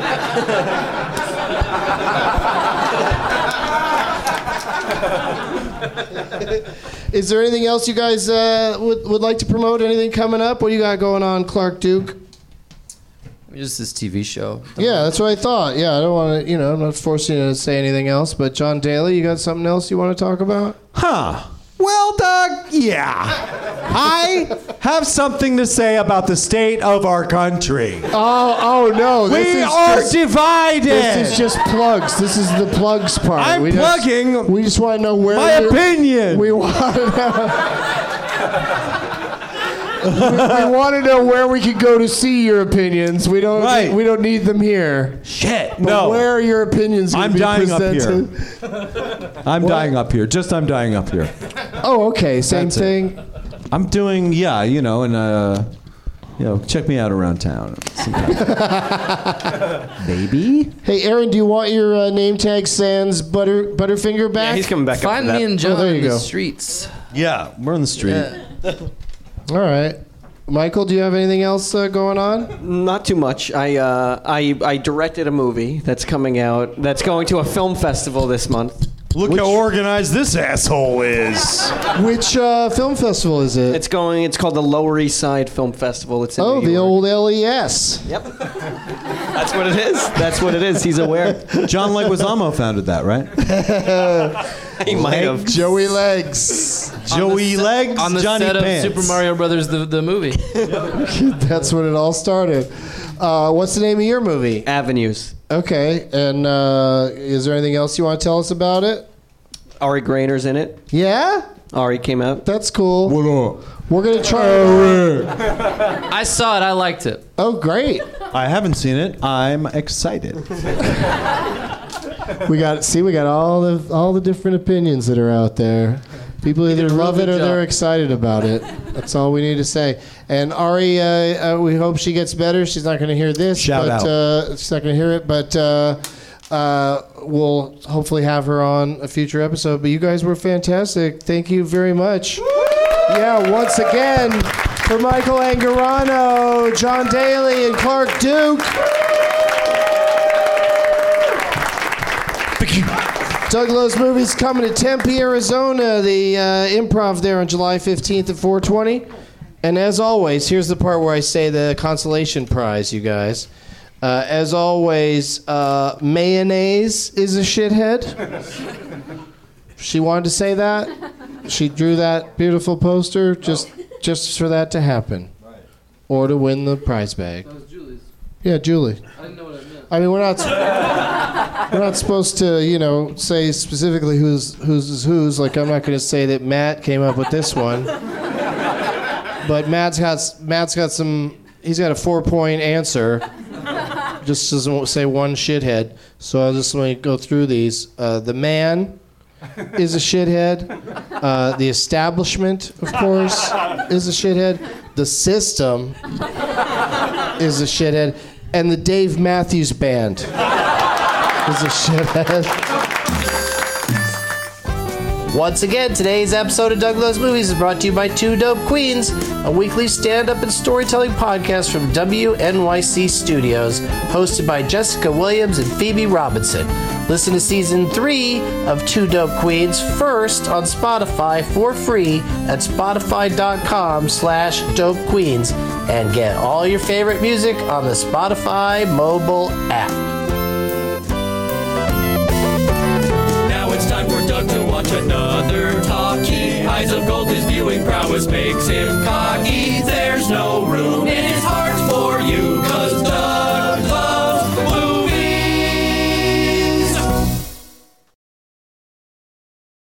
Is there anything else you guys uh, would, would like to promote? Anything coming up? What do you got going on, Clark Duke? Just this T V show. Yeah, that's what I thought. Yeah, I don't want to, you know, I'm not forcing you to say anything else. But John Daly, you got something else you want to talk about? Huh. Well, Doug, yeah. I have something to say about the state of our country. Oh, oh no. This We is are just, divided. This is just plugs. This is the plugs part. I'm we plugging Just, we just want to know where my you're- opinion. We want to know. we, we want to know where we can go to see your opinions. We don't. Right. We don't need them here. Shit. But No. where are your opinions going I'm to be dying presented? up here. I'm dying up here. Just I'm dying up here. Oh, okay. Same That's it. thing. I'm doing, yeah, you know, and uh, you know, check me out around town. Baby. Hey, Aaron, do you want your uh, name tag sans butter Butterfinger back? Yeah, he's coming back up Find for me that. and John Oh, there you in the go. streets. Yeah, we're on the street. Yeah. All right. Michael, do you have anything else uh, going on? Not too much. I, uh, I I directed a movie that's coming out. That's going to a film festival this month. Look Which- how organized this asshole is. Which uh, film festival is it? It's going. It's called the Lower East Side Film Festival. It's in oh, New the York. old L E S. Yep. That's what it is. That's what it is. He's aware. John Leguizamo founded that, right? He might have. Joey Legs. Joey Legs, On the Johnny set Pants. of Super Mario Brothers, the, the movie. That's when it all started. Uh, what's the name of your movie? Avenues. Okay, and uh, is there anything else you want to tell us about it? Ari Grainer's in it. Yeah? Ari came out. That's cool. What up? We're going to try it. I saw it. I liked it. Oh, great. I haven't seen it. I'm excited. We got see we got all the all the different opinions that are out there. People either did a real love it good or they're job. excited about it. That's all we need to say. And Ari, uh, uh, we hope she gets better. She's not going to hear this, Shout but out. Uh, she's not going to hear it. But uh, uh, we'll hopefully have her on a future episode. But you guys were fantastic. Thank you very much. Yeah, once again for Michael Angarano, John Daly, and Clark Duke. Doug Lowe's Movies coming to Tempe, Arizona, the uh, Improv there on July fifteenth at four twenty. And as always, here's the part where I say the consolation prize, you guys. Uh, as always, uh, mayonnaise is a shithead. She wanted to say that. She drew that beautiful poster just just for that to happen. Or to win the prize bag. That was Julie's. Yeah, Julie. I didn't know what I meant. I mean, we're not we're not supposed to, you know, say specifically who's who's is who's. Like, I'm not going to say that Matt came up with this one, but Matt's got Matt's got some. He's got a four-point answer. Just doesn't say one shithead. So I just want to go through these. Uh, the man is a shithead. Uh, the establishment, of course, is a shithead. The system is a shithead. And the Dave Matthews Band is a shithead. Once again, today's episode of Doug Loves Movies is brought to you by Two Dope Queens, a weekly stand-up and storytelling podcast from W N Y C Studios, hosted by Jessica Williams and Phoebe Robinson. Listen to season three of Two Dope Queens first on Spotify for free at spotify.com slash dope queens and get all your favorite music on the Spotify mobile app. Now it's time for Doug to watch another talkie. Eyes of gold, his viewing prowess makes him